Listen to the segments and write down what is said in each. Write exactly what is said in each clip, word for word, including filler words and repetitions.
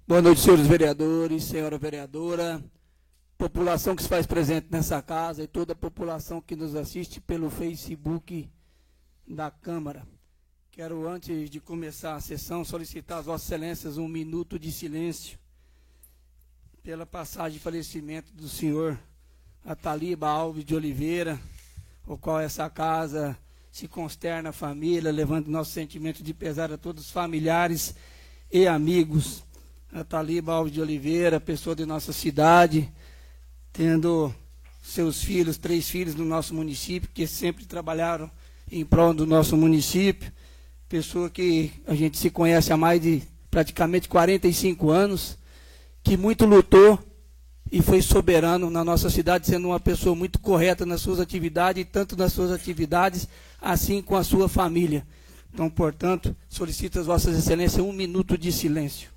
Boa noite, senhores vereadores, senhora vereadora, população que se faz presente nessa casa e toda a população que nos assiste pelo Facebook da Câmara. Quero, antes de começar a sessão, solicitar às vossas excelências um minuto de silêncio pela passagem de falecimento do senhor Ataliba Alves de Oliveira, o qual essa casa se consterna a família, levando nosso sentimento de pesar a todos os familiares e amigos. Ataliba Alves de Oliveira, pessoa de nossa cidade, tendo seus filhos, três filhos no nosso município, que sempre trabalharam em prol do nosso município, pessoa que a gente se conhece há mais de praticamente quarenta e cinco anos, que muito lutou e foi soberano na nossa cidade, sendo uma pessoa muito correta nas suas atividades, tanto nas suas atividades, assim com a sua família. Então, portanto, solicito às vossas excelências um minuto de silêncio.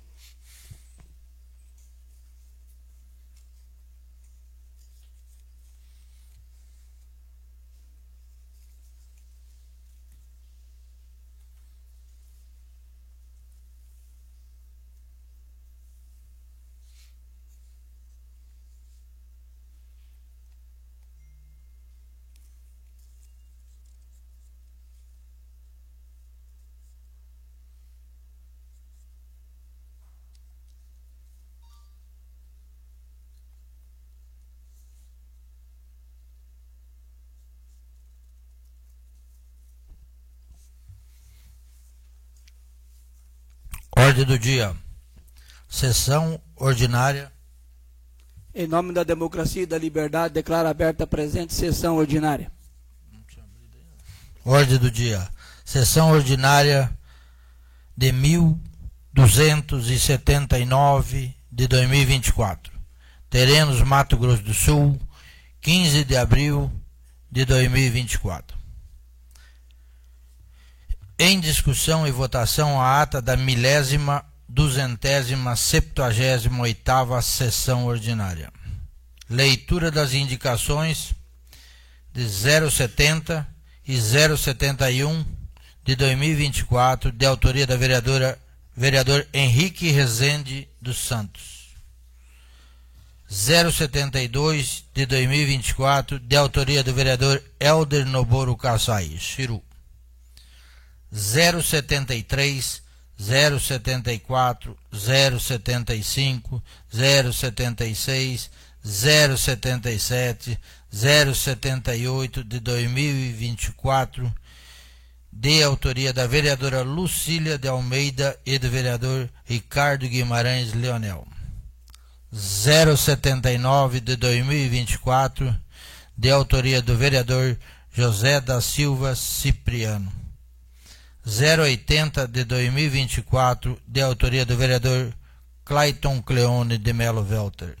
Ordem do dia. Sessão ordinária. Em nome da democracia e da liberdade, declaro aberta a presente sessão ordinária. Ordem do dia. Sessão ordinária de mil duzentos e setenta e nove de dois mil e vinte e quatro. Terenos, Mato Grosso do Sul, quinze de abril de dois mil e vinte e quatro. Em discussão e votação a ata da milésima, duzentésima, septuagésima oitava sessão ordinária. Leitura das indicações de zero setenta e zero setenta e um de dois mil e vinte e quatro, de autoria da vereadora, vereador Henrique Rezende dos Santos. zero setenta e dois de dois mil e vinte e quatro, de autoria do vereador Helder Noboru Kassai, Chiru. zero setenta e três, zero setenta e quatro, zero setenta e cinco, zero setenta e seis, zero setenta e sete, zero setenta e oito de dois mil e vinte e quatro, de autoria da vereadora Lucília de Almeida e do vereador Ricardo Guimarães Leonel. zero setenta e nove de dois mil e vinte e quatro, de autoria do vereador José da Silva Cipriano. zero oitenta de dois mil e vinte e quatro, de autoria do vereador Clayton Cleone de Melo Welter.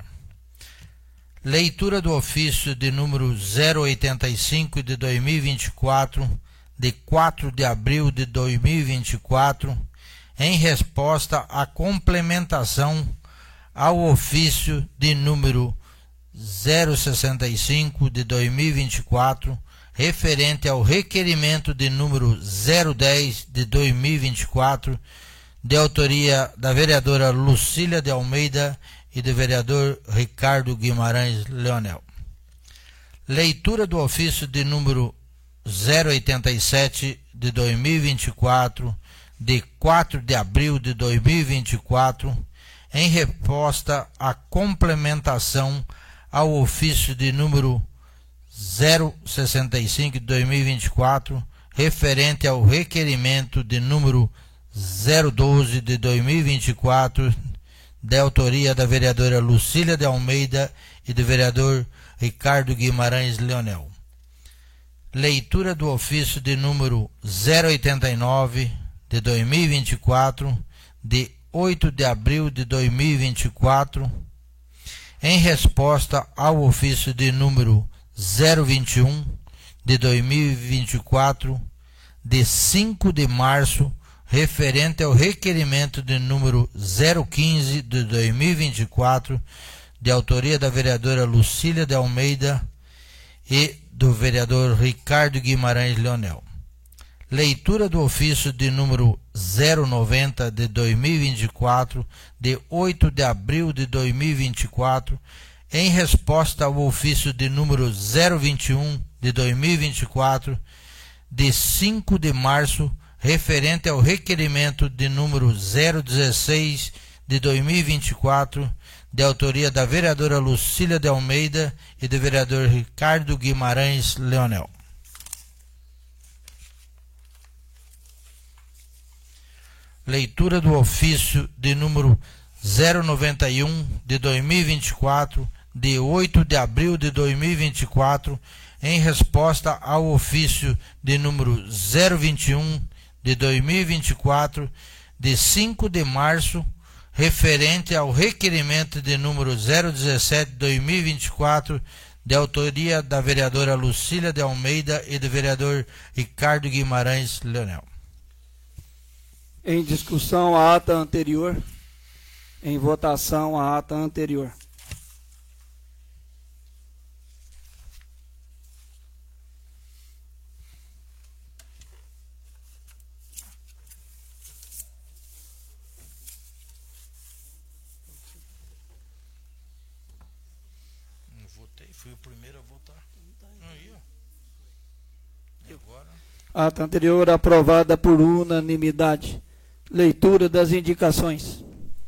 Leitura do ofício de número zero oitenta e cinco de dois mil e vinte e quatro, de quatro de abril de dois mil e vinte e quatro, em resposta à complementação ao ofício de número zero sessenta e cinco de dois mil e vinte e quatro, referente ao requerimento de número zero dez de dois mil e vinte e quatro, de autoria da vereadora Lucília de Almeida e do vereador Ricardo Guimarães Leonel. Leitura do ofício de número zero oitenta e sete de dois mil e vinte e quatro, de quatro de abril de dois mil e vinte e quatro, em resposta à complementação ao ofício de número zero sessenta e cinco de dois mil e vinte e quatro, referente ao requerimento de número zero doze de dois mil e vinte e quatro, de autoria da vereadora Lucília de Almeida e do vereador Ricardo Guimarães Leonel. Leitura do ofício de número zero oitenta e nove de dois mil e vinte e quatro, de oito de abril de dois mil e vinte e quatro, em resposta ao ofício de número zero vinte e um de dois mil e vinte e quatro, de cinco de março, referente ao requerimento de número zero quinze de dois mil e vinte e quatro, de autoria da vereadora Lucília de Almeida e do vereador Ricardo Guimarães Leonel. Leitura do ofício de número zero noventa de dois mil e vinte e quatro, de oito de abril de dois mil e vinte e quatro, em resposta ao ofício de número zero vinte e um de dois mil e vinte e quatro, de cinco de março, referente ao requerimento de número zero dezesseis de dois mil e vinte e quatro, de autoria da vereadora Lucília de Almeida e do vereador Ricardo Guimarães Leonel. Leitura do ofício de número zero noventa e um de dois mil e vinte e quatro, de oito de abril de dois mil e vinte e quatro, em resposta ao ofício de número zero vinte e um de dois mil e vinte e quatro, de cinco de março, referente ao requerimento de número zero dezessete de dois mil e vinte e quatro, de autoria da vereadora Lucília de Almeida e do vereador Ricardo Guimarães Leonel. Em discussão a ata anterior. Em votação a ata anterior. Não votei, fui o primeiro a votar. Aí, ó. E agora? Ata anterior aprovada por unanimidade. Leitura das indicações.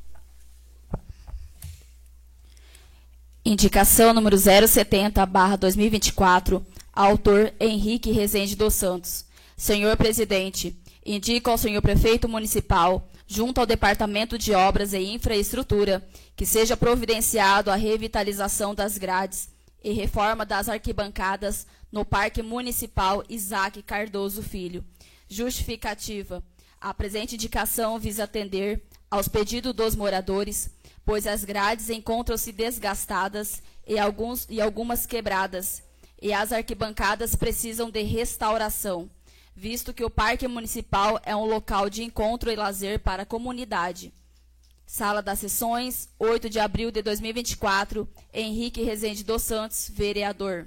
Indicação número zero setenta barra dois mil e vinte e quatro, autor Henrique Rezende dos Santos. Senhor Presidente, indico ao senhor Prefeito Municipal, junto ao Departamento de Obras e Infraestrutura, que seja providenciado a revitalização das grades e reforma das arquibancadas no Parque Municipal Isaac Cardoso Filho. Justificativa. A presente indicação visa atender aos pedidos dos moradores, pois as grades encontram-se desgastadas e, alguns, e algumas quebradas, e as arquibancadas precisam de restauração, visto que o Parque Municipal é um local de encontro e lazer para a comunidade. Sala das Sessões, oito de abril de dois mil e vinte e quatro, Henrique Rezende dos Santos, vereador.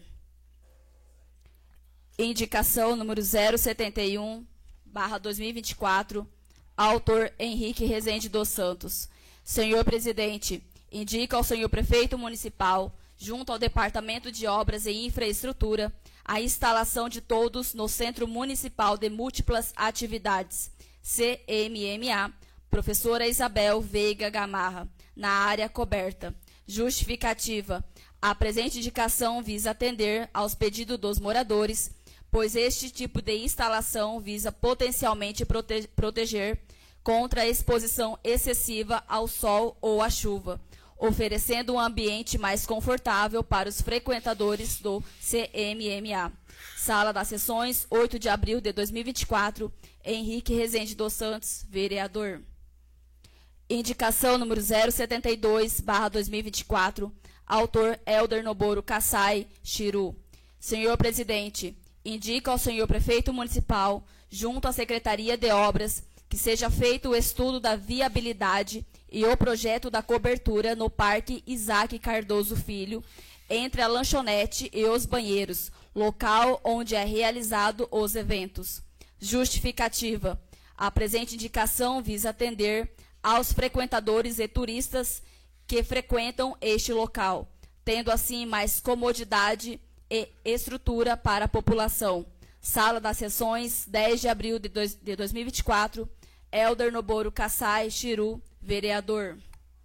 Indicação número zero setenta e um barra dois mil e vinte e quatro, autor Henrique Rezende dos Santos. Senhor Presidente, indica ao senhor Prefeito Municipal, junto ao Departamento de Obras e Infraestrutura, a instalação de todos no Centro Municipal de Múltiplas Atividades, C M M A, Professora Isabel Veiga Gamarra, na área coberta. Justificativa. A presente indicação visa atender aos pedidos dos moradores, pois este tipo de instalação visa potencialmente prote- proteger contra a exposição excessiva ao sol ou à chuva, oferecendo um ambiente mais confortável para os frequentadores do C M M A. Sala das Sessões, oito de abril de dois mil e vinte e quatro, Henrique Rezende dos Santos, vereador. Indicação número zero setenta e dois barra dois mil e vinte e quatro, autor Elder Noboro Kassai, Xiru. Senhor Presidente, indica ao senhor Prefeito Municipal, junto à Secretaria de Obras, que seja feito o estudo da viabilidade e o projeto da cobertura no Parque Isaac Cardoso Filho, entre a lanchonete e os banheiros, local onde é realizado os eventos. Justificativa. A presente indicação visa atender aos frequentadores e turistas que frequentam este local, tendo assim mais comodidade e estrutura para a população. Sala das Sessões, dez de abril de dois mil e vinte e quatro, Elder Noboro Kassai, Xiru, vereador.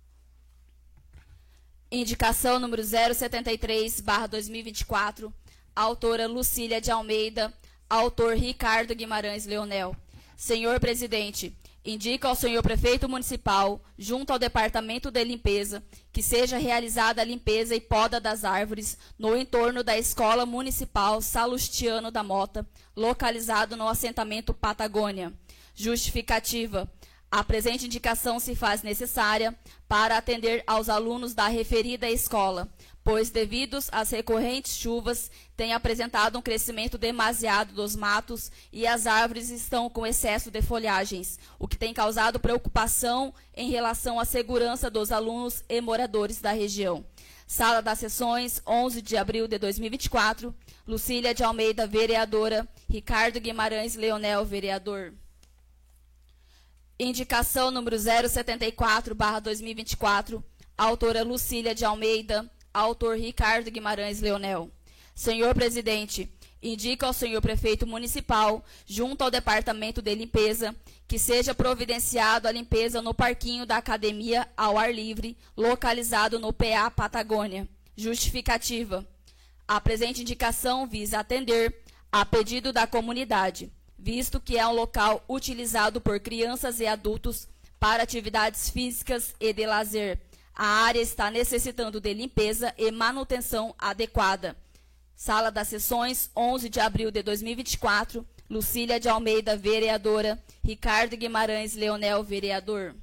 Indicação número zero setenta e três barra dois mil e vinte e quatro, autora Lucília de Almeida, autor Ricardo Guimarães Leonel. Senhor Presidente, indica ao senhor Prefeito Municipal, junto ao Departamento de Limpeza, que seja realizada a limpeza e poda das árvores no entorno da Escola Municipal Salustiano da Mota, localizado no assentamento Patagônia. Justificativa. A presente indicação se faz necessária para atender aos alunos da referida escola, pois, devidos às recorrentes chuvas, tem apresentado um crescimento demasiado dos matos e as árvores estão com excesso de folhagens, o que tem causado preocupação em relação à segurança dos alunos e moradores da região. Sala das Sessões, onze de abril de dois mil e vinte e quatro, Lucília de Almeida, vereadora, Ricardo Guimarães Leonel, vereador. Indicação número zero setenta e quatro barra dois mil e vinte e quatro, autora Lucília de Almeida, autor Ricardo Guimarães Leonel. Senhor Presidente, indica ao senhor Prefeito Municipal, junto ao Departamento de Limpeza, que seja providenciado a limpeza no parquinho da Academia ao ar livre, localizado no P A Patagônia. Justificativa. A presente indicação visa atender a pedido da comunidade, visto que é um local utilizado por crianças e adultos para atividades físicas e de lazer. A área está necessitando de limpeza e manutenção adequada. Sala das Sessões, onze de abril de dois mil e vinte e quatro, Lucília de Almeida, vereadora, Ricardo Guimarães Leonel, vereador.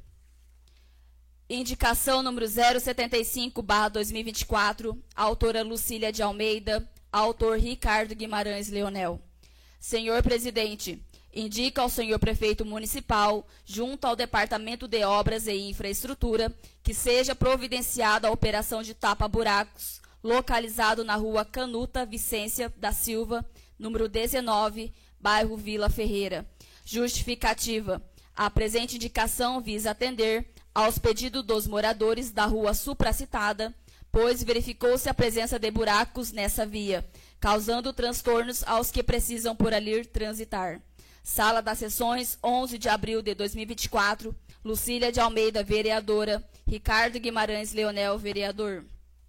Indicação número zero setenta e cinco barra dois mil e vinte e quatro, autora Lucília de Almeida, autor Ricardo Guimarães Leonel. Senhor Presidente, indica ao senhor Prefeito Municipal, junto ao Departamento de Obras e Infraestrutura, que seja providenciada a operação de tapa-buracos, localizado na rua Canuta Vicência da Silva, número dezenove, bairro Vila Ferreira. Justificativa. A presente indicação visa atender aos pedidos dos moradores da rua supracitada, pois verificou-se a presença de buracos nessa via, causando transtornos aos que precisam por ali transitar. Sala das Sessões, onze de abril de dois mil e vinte e quatro, Lucília de Almeida, vereadora, Ricardo Guimarães Leonel, vereador.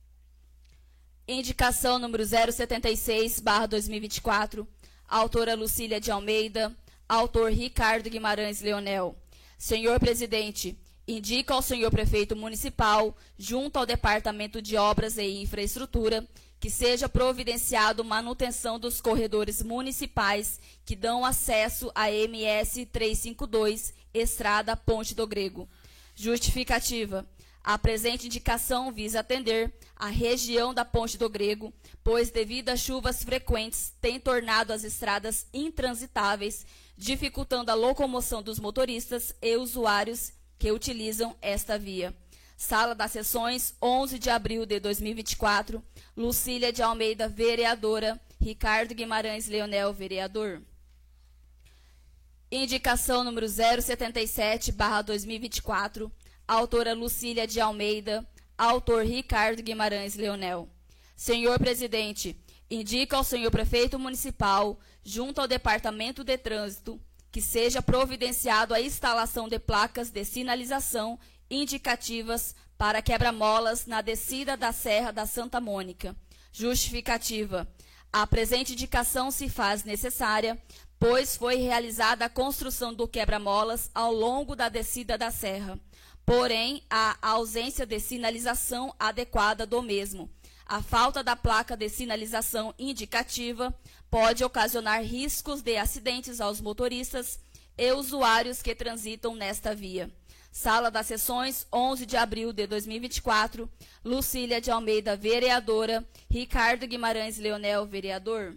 Indicação número zero setenta e seis barra dois mil e vinte e quatro, autora Lucília de Almeida, autor Ricardo Guimarães Leonel. Senhor Presidente, indica ao senhor Prefeito Municipal, junto ao Departamento de Obras e Infraestrutura, que seja providenciado manutenção dos corredores municipais que dão acesso à M S trezentos e cinquenta e dois, Estrada Ponte do Grego. Justificativa. A presente indicação visa atender a região da Ponte do Grego, pois, devido às chuvas frequentes, tem tornado as estradas intransitáveis, dificultando a locomoção dos motoristas e usuários que utilizam esta via. Sala das Sessões, onze de abril de dois mil e vinte e quatro, Lucília de Almeida, vereadora, Ricardo Guimarães Leonel, vereador. Indicação número zero setenta e sete barra dois mil e vinte e quatro, autora Lucília de Almeida, autor Ricardo Guimarães Leonel. Senhor Presidente, indica ao senhor Prefeito Municipal, junto ao Departamento de Trânsito, que seja providenciado a instalação de placas de sinalização indicativas para quebra-molas na descida da Serra da Santa Mônica. Justificativa. A presente indicação se faz necessária, pois foi realizada a construção do quebra-molas ao longo da descida da serra. Porém, há a ausência de sinalização adequada do mesmo. A falta da placa de sinalização indicativa pode ocasionar riscos de acidentes aos motoristas e usuários que transitam nesta via. Sala das Sessões, onze de abril de dois mil e vinte e quatro, Lucília de Almeida, vereadora, Ricardo Guimarães Leonel, vereador.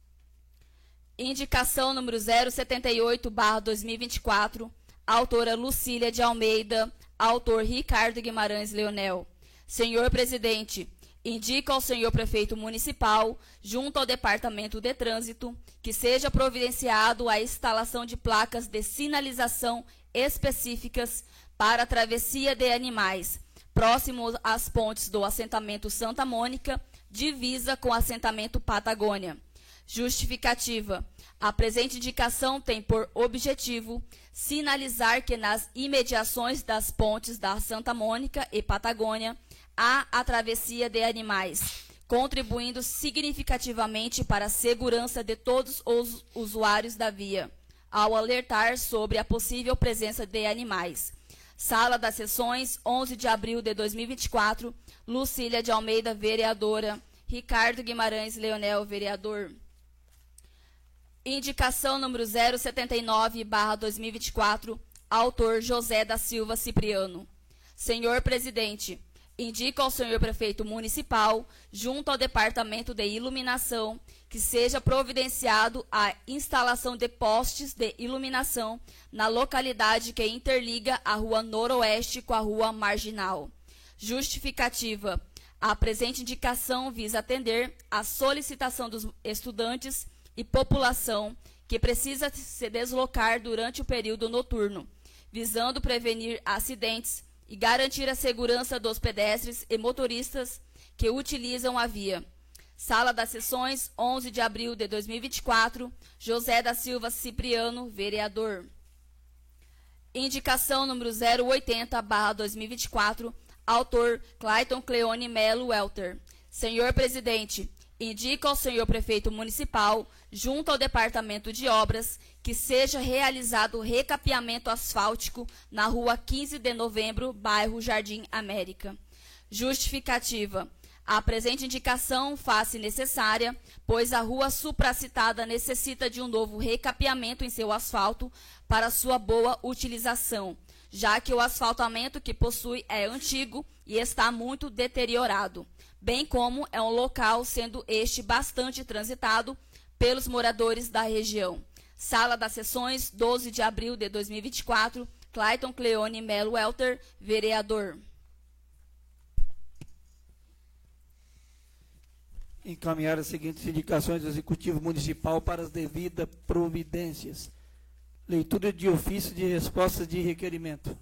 Indicação número zero setenta e oito barra dois mil e vinte e quatro, autora Lucília de Almeida, autor Ricardo Guimarães Leonel. Senhor Presidente, indica ao senhor Prefeito Municipal, junto ao Departamento de Trânsito, que seja providenciado a instalação de placas de sinalização específicas para a travessia de animais, próximo às pontes do assentamento Santa Mônica, divisa com o assentamento Patagônia. Justificativa. A presente indicação tem por objetivo sinalizar que nas imediações das pontes da Santa Mônica e Patagônia há a travessia de animais, contribuindo significativamente para a segurança de todos os usuários da via, ao alertar sobre a possível presença de animais. Sala das Sessões, onze de abril de dois mil e vinte e quatro, Lucília de Almeida, vereadora, Ricardo Guimarães Leonel, vereador. Indicação número zero setenta e nove barra dois mil e vinte e quatro, autor José da Silva Cipriano. Senhor Presidente, indica ao senhor Prefeito Municipal, junto ao Departamento de Iluminação, que seja providenciado a instalação de postes de iluminação na localidade que interliga a Rua Noroeste com a Rua Marginal. Justificativa. A presente indicação visa atender à solicitação dos estudantes e população que precisa se deslocar durante o período noturno, visando prevenir acidentes e garantir a segurança dos pedestres e motoristas que utilizam a via. Sala das Sessões, onze de abril de dois mil e vinte e quatro, José da Silva Cipriano, vereador. Indicação número zero oitenta barra dois mil e vinte e quatro, autor Clayton Cleone Melo Welter. Senhor Presidente, indica ao senhor Prefeito Municipal, junto ao Departamento de Obras, que seja realizado recapeamento asfáltico na rua quinze de novembro, bairro Jardim América. Justificativa. A presente indicação faz-se necessária, pois a rua supracitada necessita de um novo recapeamento em seu asfalto para sua boa utilização, já que o asfaltamento que possui é antigo e está muito deteriorado, bem como é um local sendo este bastante transitado pelos moradores da região. Sala das Sessões, doze de abril de dois mil e vinte e quatro, Clayton Cleone Melo Welter, vereador. Encaminhar as seguintes indicações do Executivo Municipal para as devidas providências. Leitura de ofício de respostas de requerimento.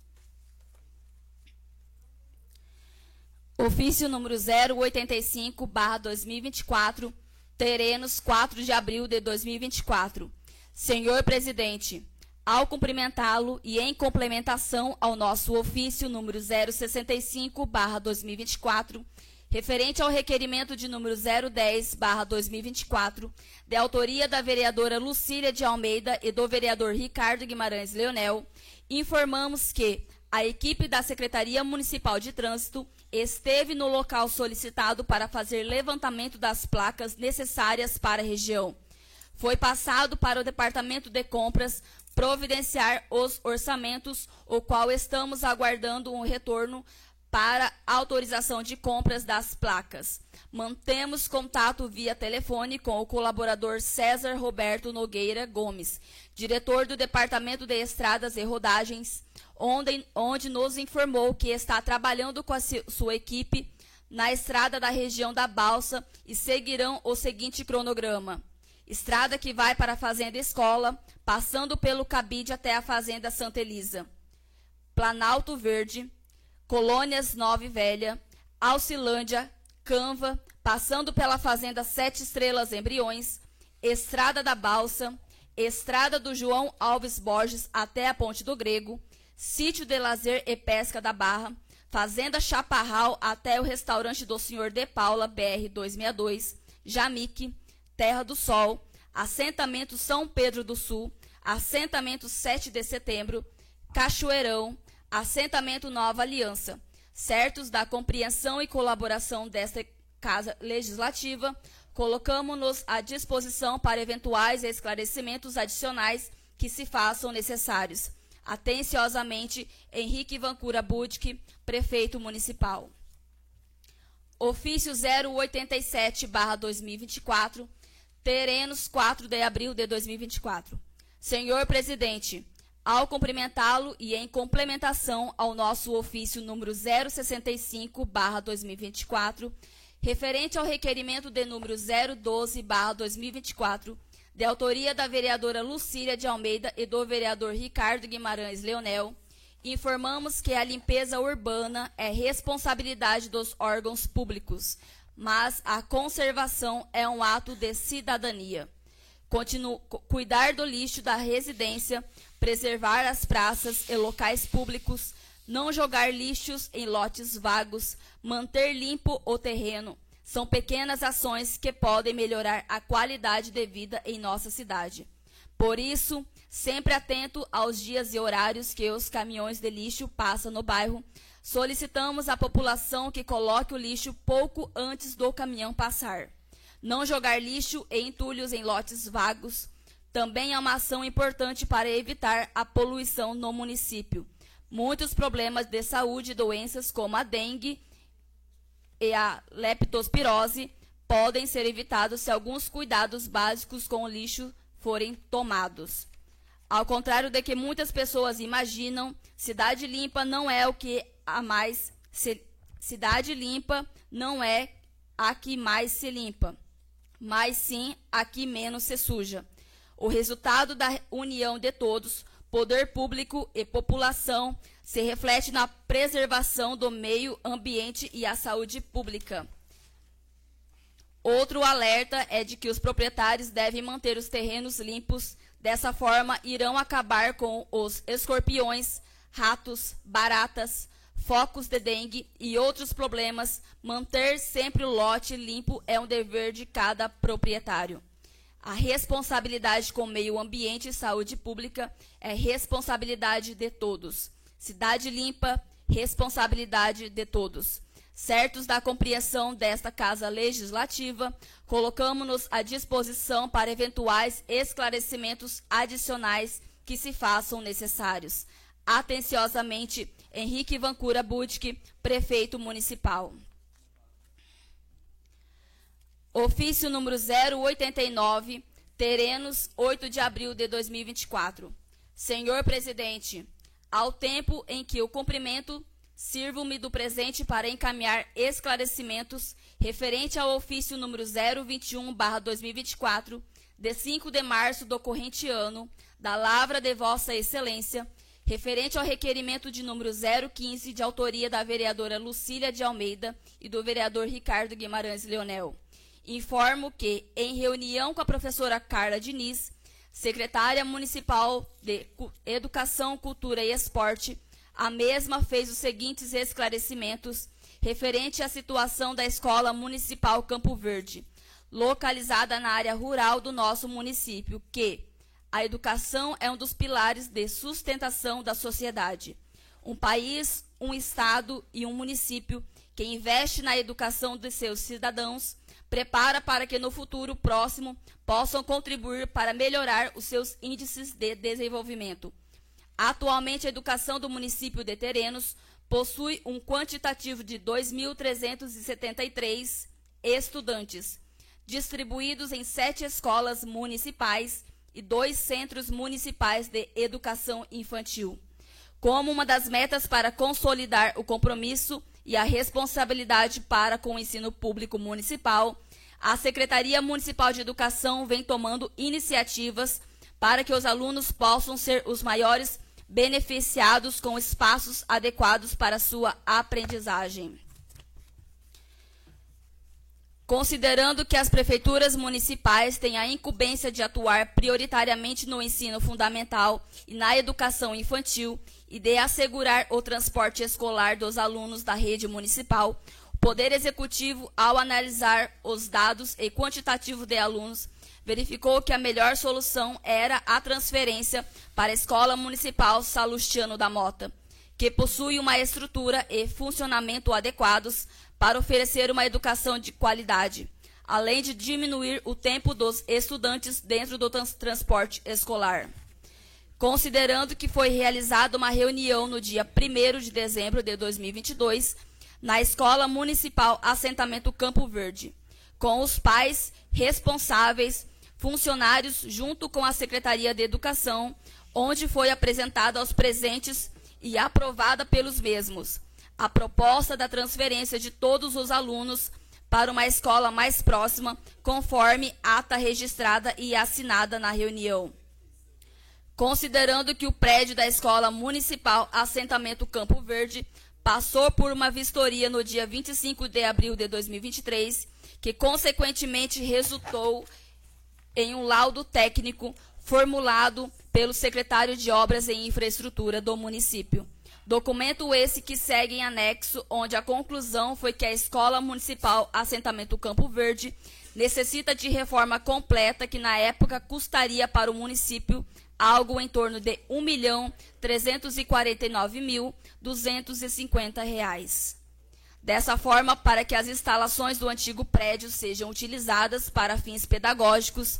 Ofício número zero oitenta e cinco barra dois mil e vinte e quatro, Terenos, quatro de abril de dois mil e vinte e quatro. Senhor Presidente, ao cumprimentá-lo e em complementação ao nosso ofício número zero sessenta e cinco barra dois mil e vinte e quatro, referente ao requerimento de número zero dez barra dois mil e vinte e quatro, de autoria da vereadora Lucília de Almeida e do vereador Ricardo Guimarães Leonel, informamos que a equipe da Secretaria Municipal de Trânsito esteve no local solicitado para fazer levantamento das placas necessárias para a região. Foi passado para o Departamento de Compras providenciar os orçamentos, o qual estamos aguardando um retorno para autorização de compras das placas. Mantemos contato via telefone com o colaborador César Roberto Nogueira Gomes, diretor do Departamento de Estradas e Rodagens, onde, onde nos informou que está trabalhando com a sua equipe na estrada da região da Balsa e seguirão o seguinte cronograma. Estrada que vai para a Fazenda Escola, passando pelo Cabide até a Fazenda Santa Elisa. Planalto Verde, Colônias Nova e Velha, Alcilândia, Canva, passando pela Fazenda Sete Estrelas Embriões, Estrada da Balsa, Estrada do João Alves Borges até a Ponte do Grego, Sítio de Lazer e Pesca da Barra, Fazenda Chaparral até o Restaurante do Senhor de Paula, B R duzentos e sessenta e dois, Jamique, Terra do Sol, Assentamento São Pedro do Sul, Assentamento sete de setembro, Cachoeirão, Assentamento Nova Aliança, certos da compreensão e colaboração desta Casa Legislativa, colocamos-nos à disposição para eventuais esclarecimentos adicionais que se façam necessários. Atenciosamente, Henrique Vancura Budke, Prefeito Municipal. Ofício zero oitenta e sete barra dois mil e vinte e quatro, Terenos, quatro de abril de dois mil e vinte e quatro. Senhor Presidente, ao cumprimentá-lo e em complementação ao nosso ofício número zero sessenta e cinco barra dois mil e vinte e quatro, referente ao requerimento de número zero doze barra dois mil e vinte e quatro, de autoria da vereadora Lucília de Almeida e do vereador Ricardo Guimarães Leonel, informamos que a limpeza urbana é responsabilidade dos órgãos públicos, mas a conservação é um ato de cidadania. Continuo, cuidar do lixo da residência, preservar as praças e locais públicos, não jogar lixos em lotes vagos, manter limpo o terreno, são pequenas ações que podem melhorar a qualidade de vida em nossa cidade. Por isso, sempre atento aos dias e horários que os caminhões de lixo passam no bairro, solicitamos à população que coloque o lixo pouco antes do caminhão passar. Não jogar lixo e entulhos em lotes vagos, também é uma ação importante para evitar a poluição no município. Muitos problemas de saúde e doenças como a dengue e a leptospirose podem ser evitados se alguns cuidados básicos com o lixo forem tomados. Ao contrário do que muitas pessoas imaginam, cidade limpa não é o que a mais se, cidade limpa não é a que mais se limpa, mas sim a que menos se suja. O resultado da união de todos, poder público e população, se reflete na preservação do meio ambiente e a saúde pública. Outro alerta é de que os proprietários devem manter os terrenos limpos. Dessa forma, irão acabar com os escorpiões, ratos, baratas, focos de dengue e outros problemas. Manter sempre o lote limpo é um dever de cada proprietário. A responsabilidade com o meio ambiente e saúde pública é responsabilidade de todos. Cidade limpa, responsabilidade de todos. Certos da compreensão desta Casa Legislativa, colocamos-nos à disposição para eventuais esclarecimentos adicionais que se façam necessários. Atenciosamente, Henrique Vancura Budke, Prefeito Municipal. Ofício número zero oitenta e nove, Terenos, oito de abril de dois mil e vinte e quatro. Senhor Presidente, ao tempo em que o cumprimento sirvo-me do presente para encaminhar esclarecimentos referente ao ofício número zero vinte e um barra dois mil e vinte e quatro, de cinco de março do corrente ano, da Lavra de Vossa Excelência, referente ao requerimento de número zero quinze, de autoria da vereadora Lucília de Almeida e do vereador Ricardo Guimarães Leonel. Informo que, em reunião com a professora Carla Diniz, secretária municipal de Educação, Cultura e Esporte, a mesma fez os seguintes esclarecimentos referente à situação da Escola Municipal Campo Verde, localizada na área rural do nosso município, que a educação é um dos pilares de sustentação da sociedade. Um país, um estado e um município que investe na educação de seus cidadãos prepara para que no futuro próximo possam contribuir para melhorar os seus índices de desenvolvimento. Atualmente, a educação do município de Terenos possui um quantitativo de dois mil trezentos e setenta e três estudantes, distribuídos em sete escolas municipais e dois centros municipais de educação infantil. Como uma das metas para consolidar o compromisso e a responsabilidade para com o ensino público municipal, a Secretaria Municipal de Educação vem tomando iniciativas para que os alunos possam ser os maiores beneficiados com espaços adequados para sua aprendizagem. Considerando que as prefeituras municipais têm a incumbência de atuar prioritariamente no ensino fundamental e na educação infantil e de assegurar o transporte escolar dos alunos da rede municipal, o Poder Executivo, ao analisar os dados e quantitativo de alunos, verificou que a melhor solução era a transferência para a Escola Municipal Salustiano da Mota, que possui uma estrutura e funcionamento adequados para oferecer uma educação de qualidade, além de diminuir o tempo dos estudantes dentro do trans transporte escolar. Considerando que foi realizada uma reunião no dia primeiro de dezembro de dois mil e vinte e dois, na Escola Municipal Assentamento Campo Verde, com os pais responsáveis, funcionários, junto com a Secretaria de Educação, onde foi apresentada aos presentes e aprovada pelos mesmos a proposta da transferência de todos os alunos para uma escola mais próxima, conforme ata registrada e assinada na reunião. Considerando que o prédio da Escola Municipal Assentamento Campo Verde passou por uma vistoria no dia vinte e cinco de abril de dois mil e vinte e três, que consequentemente resultou em um laudo técnico formulado pelo secretário de Obras e Infraestrutura do município. Documento esse que segue em anexo, onde a conclusão foi que a Escola Municipal Assentamento Campo Verde necessita de reforma completa, que na época custaria para o município algo em torno de um milhão trezentos e quarenta e nove mil duzentos e cinquenta reais. Dessa forma, para que as instalações do antigo prédio sejam utilizadas para fins pedagógicos,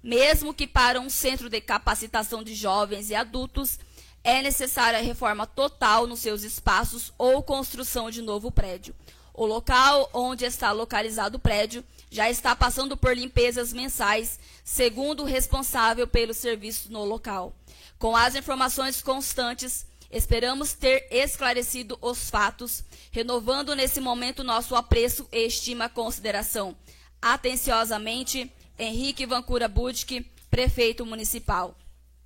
Mesmo que para um centro de capacitação de jovens e adultos, é necessária a reforma total nos seus espaços ou construção de novo prédio. O local onde está localizado o prédio já está passando por limpezas mensais, segundo o responsável pelo serviço no local. Com as informações constantes, esperamos ter esclarecido os fatos, renovando nesse momento nosso apreço e estima consideração. Atenciosamente, Henrique Vancura Budke, Prefeito Municipal.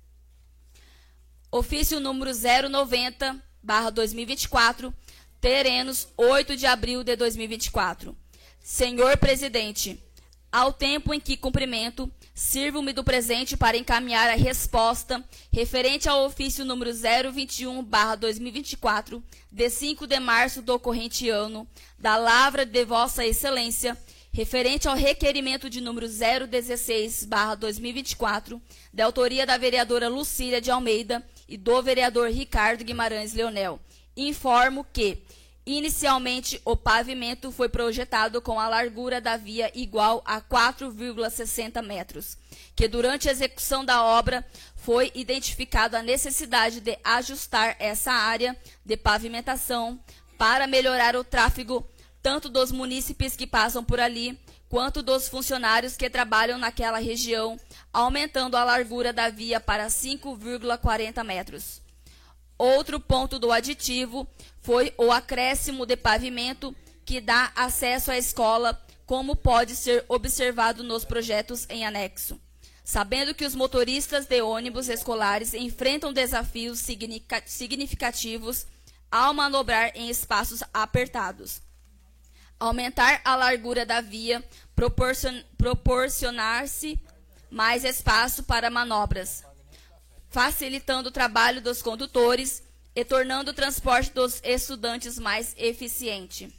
Ofício número zero noventa, barra dois mil e vinte e quatro, Terenos, oito de abril de dois mil e vinte e quatro. Senhor Presidente, ao tempo em que cumprimento, sirvo-me do presente para encaminhar a resposta referente ao ofício número zero vinte e um, barra dois mil e vinte e quatro, de cinco de março do corrente ano, da Lavra de Vossa Excelência, referente ao requerimento de número zero dezesseis, barra dois mil e vinte e quatro, da autoria da vereadora Lucília de Almeida e do vereador Ricardo Guimarães Leonel. Informo que, inicialmente, o pavimento foi projetado com a largura da via igual a quatro vírgula sessenta metros, que durante a execução da obra foi identificada a necessidade de ajustar essa área de pavimentação para melhorar o tráfego tanto dos munícipes que passam por ali, quanto dos funcionários que trabalham naquela região, aumentando a largura da via para cinco vírgula quarenta metros. Outro ponto do aditivo foi o acréscimo de pavimento que dá acesso à escola, como pode ser observado nos projetos em anexo. Sabendo que os motoristas de ônibus escolares enfrentam desafios significativos ao manobrar em espaços apertados. Aumentar a largura da via, proporcion, proporcionar-se mais espaço para manobras, facilitando o trabalho dos condutores e tornando o transporte dos estudantes mais eficiente.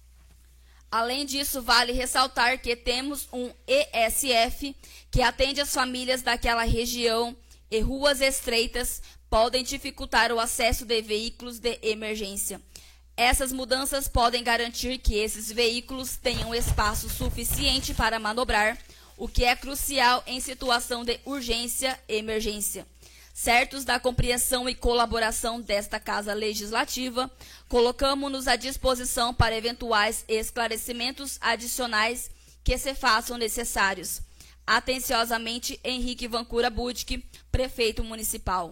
Além disso, vale ressaltar que temos um E S F que atende as famílias daquela região e ruas estreitas podem dificultar o acesso de veículos de emergência. Essas mudanças podem garantir que esses veículos tenham espaço suficiente para manobrar, o que é crucial em situação de urgência e emergência. Certos da compreensão e colaboração desta Casa Legislativa, colocamos-nos à disposição para eventuais esclarecimentos adicionais que se façam necessários. Atenciosamente, Henrique Vancura Budke, Prefeito Municipal.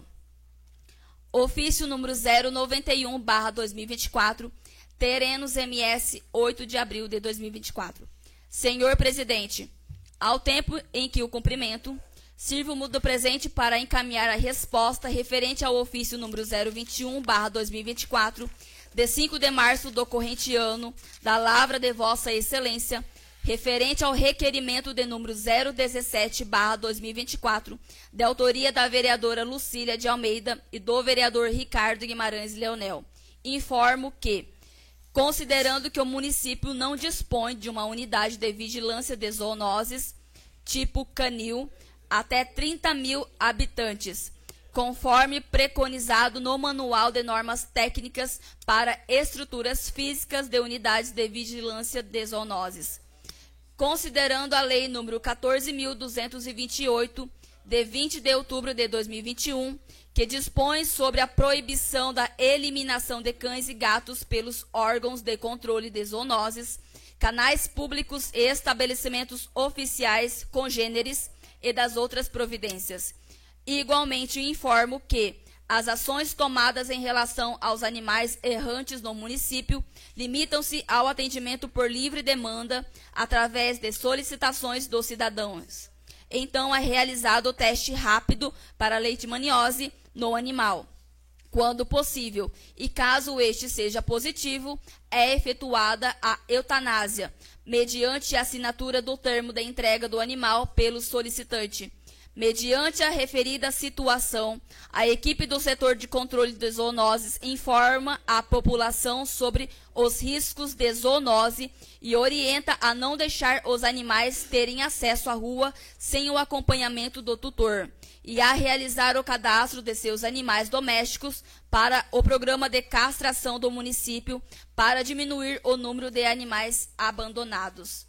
Ofício número zero noventa e um, barra dois mil e vinte e quatro, Terenos M S, oito de abril de dois mil e vinte e quatro. Senhor Presidente, ao tempo em que o cumprimento, sirvo-me do presente para encaminhar a resposta referente ao ofício número zero vinte e um, barra dois mil e vinte e quatro, de cinco de março do corrente ano, da Lavra de Vossa Excelência, referente ao requerimento de número zero dezessete, barra dois mil e vinte e quatro, de autoria da vereadora Lucília de Almeida e do vereador Ricardo Guimarães Leonel. Informo que, considerando que o município não dispõe de uma unidade de vigilância de zoonoses, tipo canil, até trinta mil habitantes, conforme preconizado no Manual de Normas Técnicas para Estruturas Físicas de Unidades de Vigilância de Zoonoses. Considerando a Lei número quatorze mil duzentos e vinte e oito, de vinte de outubro de dois mil e vinte e um, que dispõe sobre a proibição da eliminação de cães e gatos pelos órgãos de controle de zoonoses, canais públicos e estabelecimentos oficiais congêneres e das outras providências. Igualmente informo que as ações tomadas em relação aos animais errantes no município limitam-se ao atendimento por livre demanda através de solicitações dos cidadãos. Então é realizado o teste rápido para leishmaniose no animal, quando possível, e caso este seja positivo, é efetuada a eutanásia, mediante a assinatura do termo de entrega do animal pelo solicitante. Mediante a referida situação, a equipe do setor de controle de zoonoses informa a população sobre os riscos de zoonose e orienta a não deixar os animais terem acesso à rua sem o acompanhamento do tutor e a realizar o cadastro de seus animais domésticos para o programa de castração do município para diminuir o número de animais abandonados.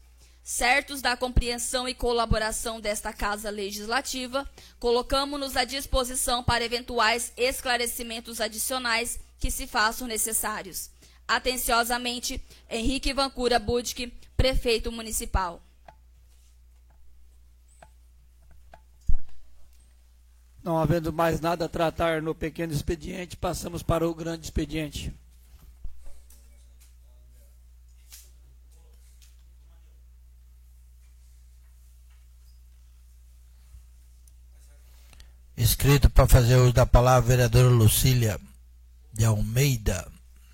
Certos da compreensão e colaboração desta Casa Legislativa, colocamos-nos à disposição para eventuais esclarecimentos adicionais que se façam necessários. Atenciosamente, Henrique Vancura Budke, Prefeito Municipal. Não havendo mais nada a tratar no pequeno expediente, passamos para o grande expediente. Inscrito para fazer uso da palavra, vereadora Lucília de Almeida.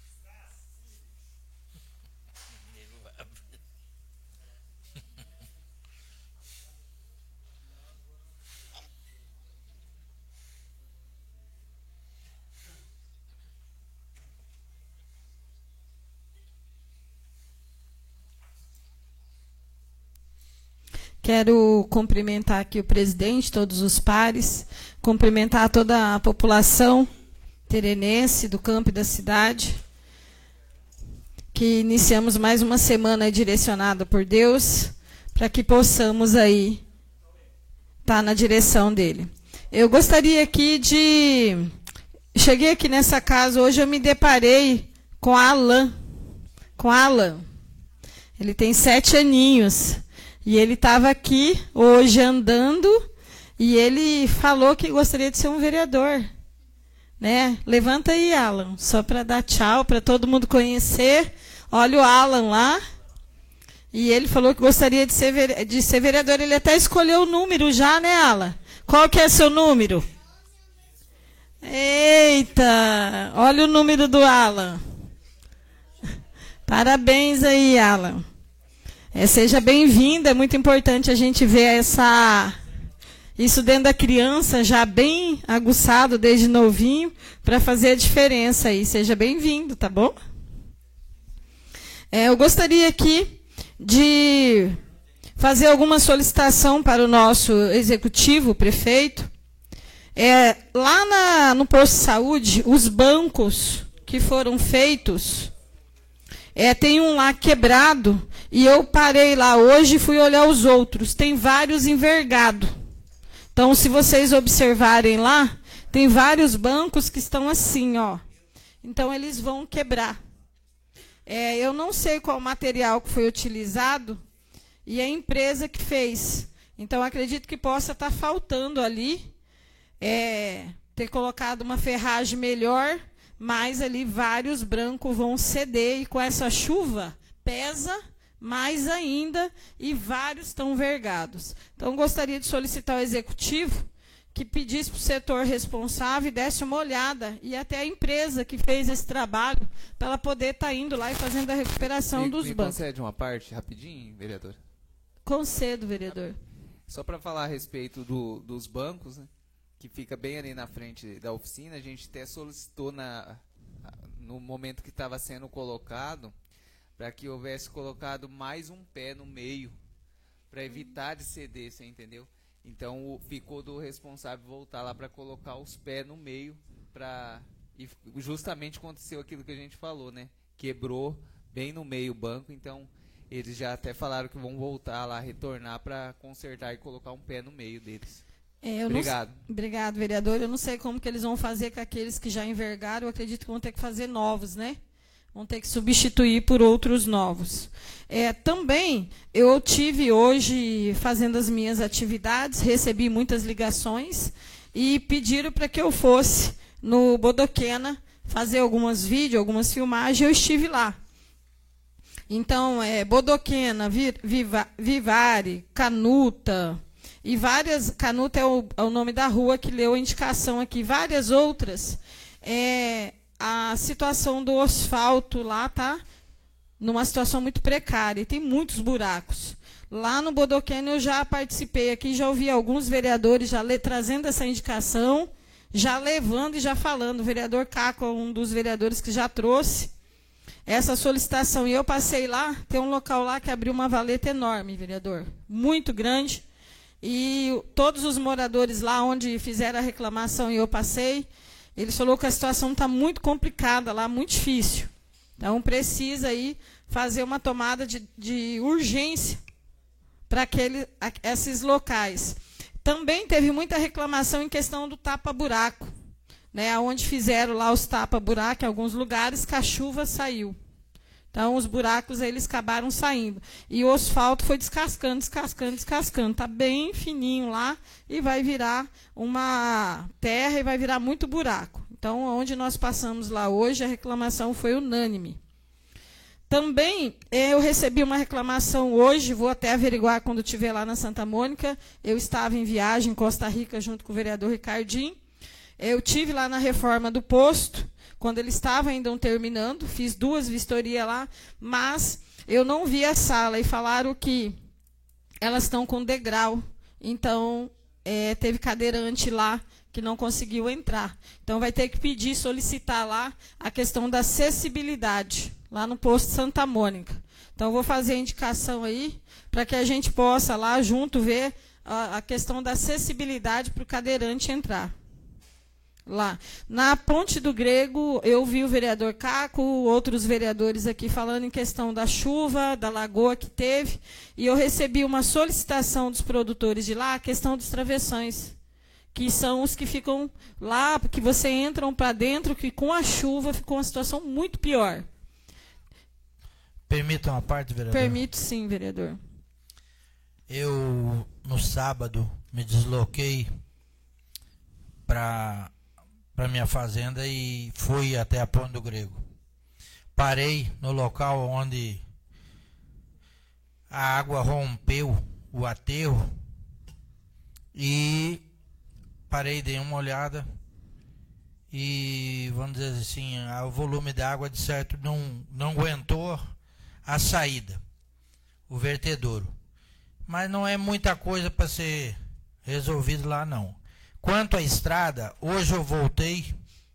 Quero cumprimentar aqui o presidente, todos os pares, cumprimentar toda a população terenense do campo e da cidade, que iniciamos mais uma semana direcionada por Deus, para que possamos aí estar na direção dele. Eu gostaria aqui de... Cheguei aqui nessa casa, hoje eu me deparei com Alan, com Alan. Ele tem sete aninhos. E ele estava aqui hoje andando e ele falou que gostaria de ser um vereador. Né? Levanta aí, Alan, só para dar tchau, para todo mundo conhecer. Olha o Alan lá. E ele falou que gostaria de ser, de ser vereador. Ele até escolheu o número já, né, Alan? Qual que é seu número? Eita! Olha o número do Alan. Parabéns aí, Alan. É, seja bem-vinda, é muito importante a gente ver essa, isso dentro da criança, já bem aguçado desde novinho, para fazer a diferença aí. Seja bem-vindo, tá bom? É, eu gostaria aqui de fazer alguma solicitação para o nosso executivo, o prefeito. É, lá na, no posto de saúde, os bancos que foram feitos, é, tem um lá quebrado, e eu parei lá hoje e fui olhar os outros. Tem vários envergados. Então, se vocês observarem lá, tem vários bancos que estão assim, ó. Então, eles vão quebrar. É, eu não sei qual material que foi utilizado e a empresa que fez. Então, acredito que possa estar faltando ali, é, ter colocado uma ferragem melhor, mas ali vários brancos vão ceder e com essa chuva pesa mais ainda, e vários estão vergados. Então, gostaria de solicitar ao executivo que pedisse para o setor responsável e desse uma olhada, e até a empresa que fez esse trabalho, para ela poder estar tá indo lá e fazendo a recuperação me, dos me bancos. concede uma parte, rapidinho, vereador? Concedo, vereador. Só para falar a respeito do, dos bancos, né, que fica bem ali na frente da oficina, a gente até solicitou na, no momento que estava sendo colocado, para que houvesse colocado mais um pé no meio, para evitar de ceder, você entendeu? Então, o, ficou do responsável voltar lá para colocar os pés no meio, pra, e justamente aconteceu aquilo que a gente falou, né? Quebrou bem no meio o banco, então eles já até falaram que vão voltar lá, retornar para consertar e colocar um pé no meio deles. É, obrigado. Não, obrigado, vereador. Eu não sei como que eles vão fazer com aqueles que já envergaram, eu acredito que vão ter que fazer novos, né? Vão ter que substituir por outros novos. É, também, eu tive hoje, fazendo as minhas atividades, recebi muitas ligações e pediram para que eu fosse no Bodoquena fazer alguns vídeos, algumas filmagens, eu estive lá. Então, é, Bodoquena, Viva, Vivari, Canuta, e várias, Canuta é o, é o nome da rua que leu a indicação aqui, várias outras, é, a situação do asfalto lá está numa situação muito precária, e tem muitos buracos. Lá no Bodoquena eu já participei aqui, já ouvi alguns vereadores já le, trazendo essa indicação, já levando e já falando. O vereador Caco é um dos vereadores que já trouxe essa solicitação. E eu passei lá, tem um local lá que abriu uma valeta enorme, vereador, muito grande. E todos os moradores lá onde fizeram a reclamação e eu passei, eles falaram que a situação está muito complicada lá, muito difícil. Então, precisa aí fazer uma tomada de, de urgência para aquele, esses locais. Também teve muita reclamação em questão do tapa-buraco, né, onde fizeram lá os tapa-buraco em alguns lugares, que a chuva saiu. Então, os buracos eles acabaram saindo. E o asfalto foi descascando, descascando, descascando. Está bem fininho lá e vai virar uma terra e vai virar muito buraco. Então, onde nós passamos lá hoje, a reclamação foi unânime. Também eu recebi uma reclamação hoje, vou até averiguar quando estiver lá na Santa Mônica. Eu estava em viagem em Costa Rica junto com o vereador Ricardinho. Eu tive lá na reforma do posto, quando ele estava ainda terminando, fiz duas vistorias lá, mas eu não vi a sala e falaram que elas estão com degrau. Então, é, teve cadeirante lá que não conseguiu entrar. Então, vai ter que pedir, solicitar lá a questão da acessibilidade, lá no posto Santa Mônica. Então, vou fazer a indicação aí, para que a gente possa lá junto ver a, a questão da acessibilidade para o cadeirante entrar. Lá. Na Ponte do Grego, eu vi o vereador Caco, outros vereadores aqui falando em questão da chuva, da lagoa que teve, e eu recebi uma solicitação dos produtores de lá, a questão dos travessões, que são os que ficam lá, que você entram para dentro, que com a chuva ficou uma situação muito pior. Permitam a parte, vereador? Permito sim, vereador. Eu, no sábado, me desloquei para para minha fazenda e fui até a Ponte do Grego. Parei no local onde a água rompeu o aterro e parei, dei uma olhada e, vamos dizer assim, o volume da água de certo não, não aguentou a saída, o vertedouro. Mas não é muita coisa para ser resolvido lá não. Quanto à estrada, hoje eu voltei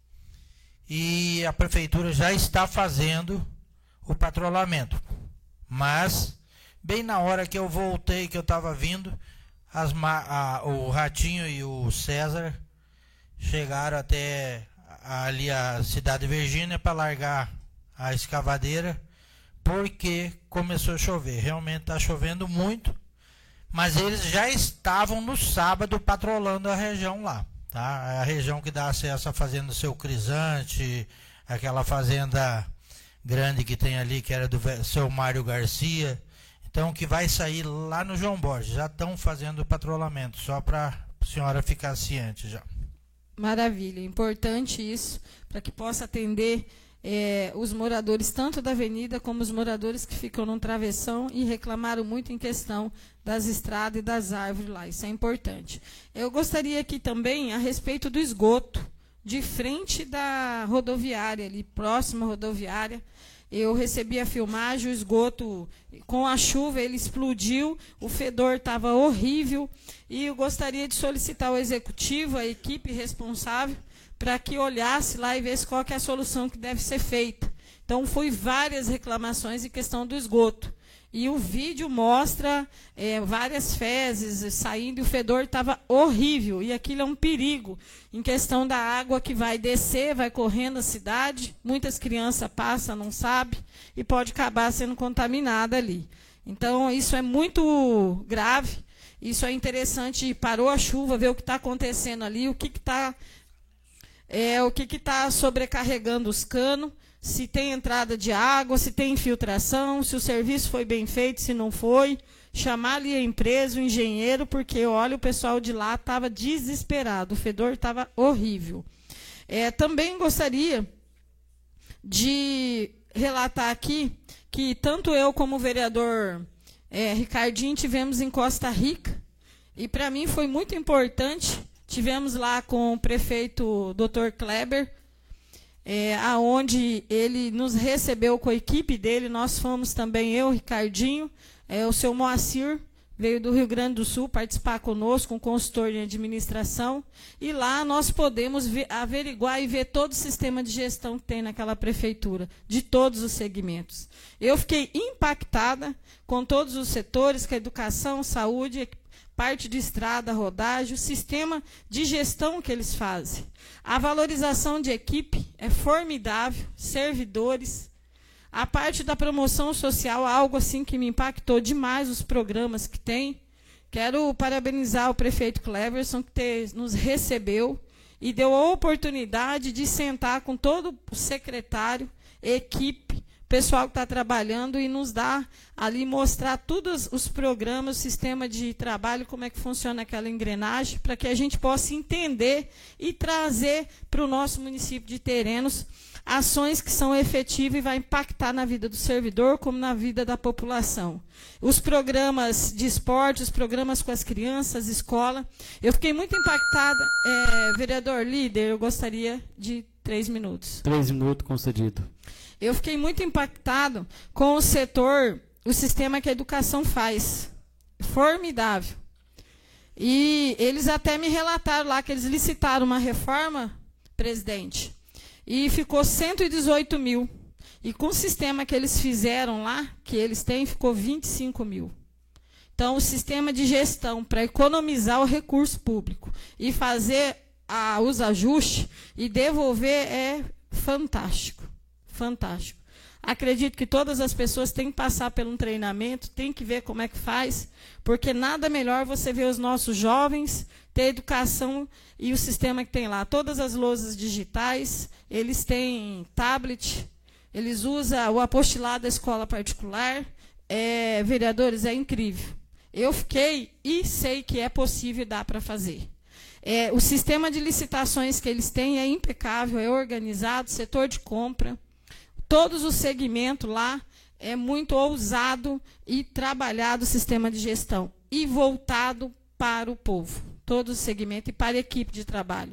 e a prefeitura já está fazendo o patrulhamento. Mas, bem na hora que eu voltei, que eu estava vindo, as, a, o Ratinho e o César chegaram até ali a Cidade Virgínia para largar a escavadeira, porque começou a chover. Realmente está chovendo muito. Mas eles já estavam no sábado patrolando a região lá, tá? A região que dá acesso à fazenda do Seu Crisante, aquela fazenda grande que tem ali, que era do Seu Mário Garcia. Então, que vai sair lá no João Borges. Já estão fazendo o patrulhamento, só para a senhora ficar ciente já. Maravilha, importante isso, para que possa atender É, os moradores tanto da avenida como os moradores que ficam no travessão e reclamaram muito em questão das estradas e das árvores lá, isso é importante. Eu gostaria aqui também a respeito do esgoto, de frente da rodoviária, ali próxima à rodoviária, eu recebi a filmagem, o esgoto, com a chuva, ele explodiu, o fedor estava horrível, e eu gostaria de solicitar ao executivo, a equipe responsável, para que olhasse lá e visse qual que é a solução que deve ser feita. Então, foi várias reclamações em questão do esgoto. E o vídeo mostra é, várias fezes saindo e o fedor estava horrível. E aquilo é um perigo em questão da água que vai descer, vai correndo na cidade. Muitas crianças passam, não sabem, e pode acabar sendo contaminada ali. Então, isso é muito grave. Isso é interessante. Parou a chuva, ver o que está acontecendo ali, o que está... É, o que está sobrecarregando os canos, se tem entrada de água, se tem infiltração, se o serviço foi bem feito, se não foi. Chamar ali a empresa, o engenheiro, porque, olha, o pessoal de lá estava desesperado, o fedor estava horrível. É, também gostaria de relatar aqui que tanto eu como o vereador é, Ricardinho tivemos em Costa Rica, e para mim foi muito importante. Tivemos lá com o prefeito doutor Kleber, é, aonde ele nos recebeu com a equipe dele. Nós fomos também, eu, Ricardinho, é, o seu Moacir, veio do Rio Grande do Sul participar conosco, um consultor de administração. E lá nós podemos ver, averiguar e ver todo o sistema de gestão que tem naquela prefeitura, de todos os segmentos. Eu fiquei impactada com todos os setores, com a educação, saúde, parte de estrada, rodagem, o sistema de gestão que eles fazem. A valorização de equipe é formidável, servidores, A parte da promoção social, algo assim que me impactou demais, os programas que tem. Quero parabenizar o prefeito Cleverson, que te, nos recebeu e deu a oportunidade de sentar com todo o secretário, equipe, pessoal que está trabalhando e nos dar ali, mostrar todos os programas, o sistema de trabalho, como é que funciona aquela engrenagem, para que a gente possa entender e trazer para o nosso município de Terenos ações que são efetivas e vai impactar na vida do servidor, como na vida da população. Os programas de esporte, os programas com as crianças, escola. Eu fiquei muito impactada. É, vereador líder, eu gostaria de três minutos. Três minutos concedido. Eu fiquei muito impactado com o setor, o sistema que a educação faz. Formidável. E eles até me relataram lá que eles licitaram uma reforma, presidente, e ficou cento e dezoito mil. E com o sistema que eles fizeram lá, que eles têm, ficou vinte e cinco mil. Então, o sistema de gestão para economizar o recurso público e fazer a, os ajustes e devolver é fantástico. Fantástico. Acredito que todas as pessoas têm que passar por um treinamento, têm que ver como é que faz, porque nada melhor você ver os nossos jovens ter educação e o sistema que tem lá. Todas as lousas digitais, eles têm tablet, eles usam o apostilado da escola particular. É, vereadores, é incrível. Eu fiquei e sei que é possível e dá para fazer. É, o sistema de licitações que eles têm é impecável, é organizado, setor de compra. Todos os segmentos lá é muito ousado e trabalhado o sistema de gestão e voltado para o povo, todo o segmento e para a equipe de trabalho.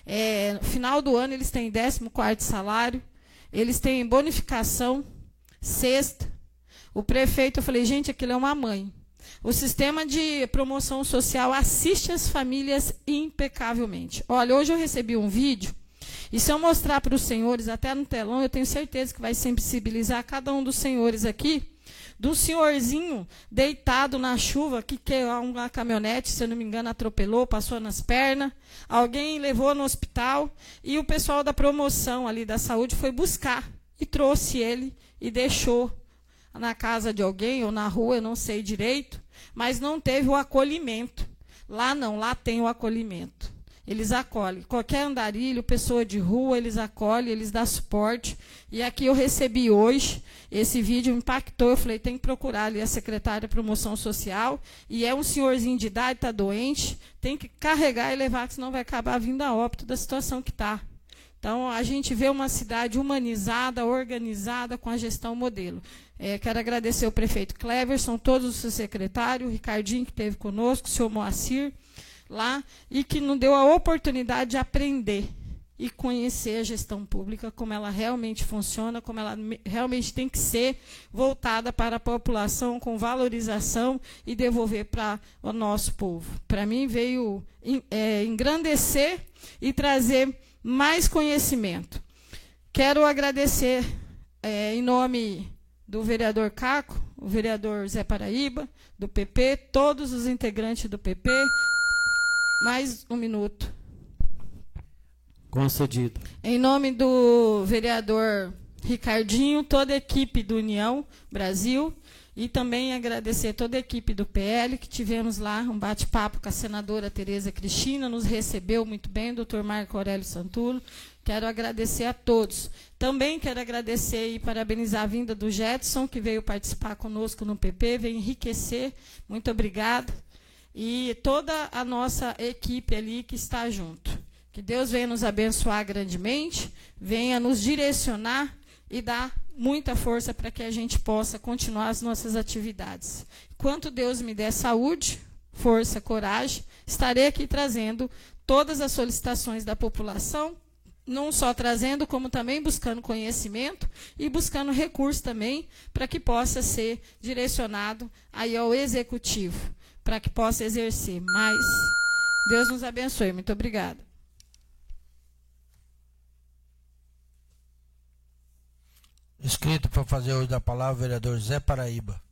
É, no final do ano eles têm décimo quarto salário, eles têm bonificação, sexta. O prefeito, eu falei, gente, aquilo é uma mãe. O sistema de promoção social assiste as famílias impecavelmente. Olha, hoje eu recebi um vídeo. E se eu mostrar para os senhores, até no telão, eu tenho certeza que vai sensibilizar cada um dos senhores aqui, do senhorzinho deitado na chuva, que, que uma caminhonete, se eu não me engano, atropelou, passou nas pernas, alguém levou no hospital, e o pessoal da promoção ali da saúde foi buscar, e trouxe ele, e deixou na casa de alguém, ou na rua, eu não sei direito, mas não teve o acolhimento. Lá não, lá tem o acolhimento. Eles acolhem. Qualquer andarilho, pessoa de rua, eles acolhem, eles dão suporte. E aqui eu recebi hoje, esse vídeo me impactou, eu falei, tem que procurar ali a secretária de promoção social, e é um senhorzinho de idade, está doente, tem que carregar e levar, que senão vai acabar vindo a óbito da situação que está. Então, a gente vê uma cidade humanizada, organizada, com a gestão modelo. É, quero agradecer ao prefeito Cleverson, todos os seus secretários, o Ricardinho, que esteve conosco, o senhor Moacir, lá, e que nos deu a oportunidade de aprender e conhecer a gestão pública, como ela realmente funciona, como ela realmente tem que ser voltada para a população, com valorização e devolver para o nosso povo. Para mim, veio é, engrandecer e trazer mais conhecimento. Quero agradecer, é, em nome do vereador Caco, o vereador Zé Paraíba, do P P, todos os integrantes do P P. Mais um minuto. Concedido. Em nome do vereador Ricardinho, toda a equipe do União Brasil, e também agradecer toda a equipe do P L, que tivemos lá um bate-papo com a senadora Tereza Cristina, nos recebeu muito bem, doutor Marco Aurélio Santulo. Quero agradecer a todos. Também quero agradecer e parabenizar a vinda do Jetson, que veio participar conosco no P P, veio enriquecer. Muito obrigada. E toda a nossa equipe ali que está junto. Que Deus venha nos abençoar grandemente, venha nos direcionar e dar muita força para que a gente possa continuar as nossas atividades. Enquanto Deus me der saúde, força, coragem, estarei aqui trazendo todas as solicitações da população, não só trazendo, como também buscando conhecimento e buscando recursos também para que possa ser direcionado aí ao executivo, para que possa exercer. Mas Deus nos abençoe. Muito obrigada. Inscrito para fazer uso da palavra, o vereador Zé Paraíba.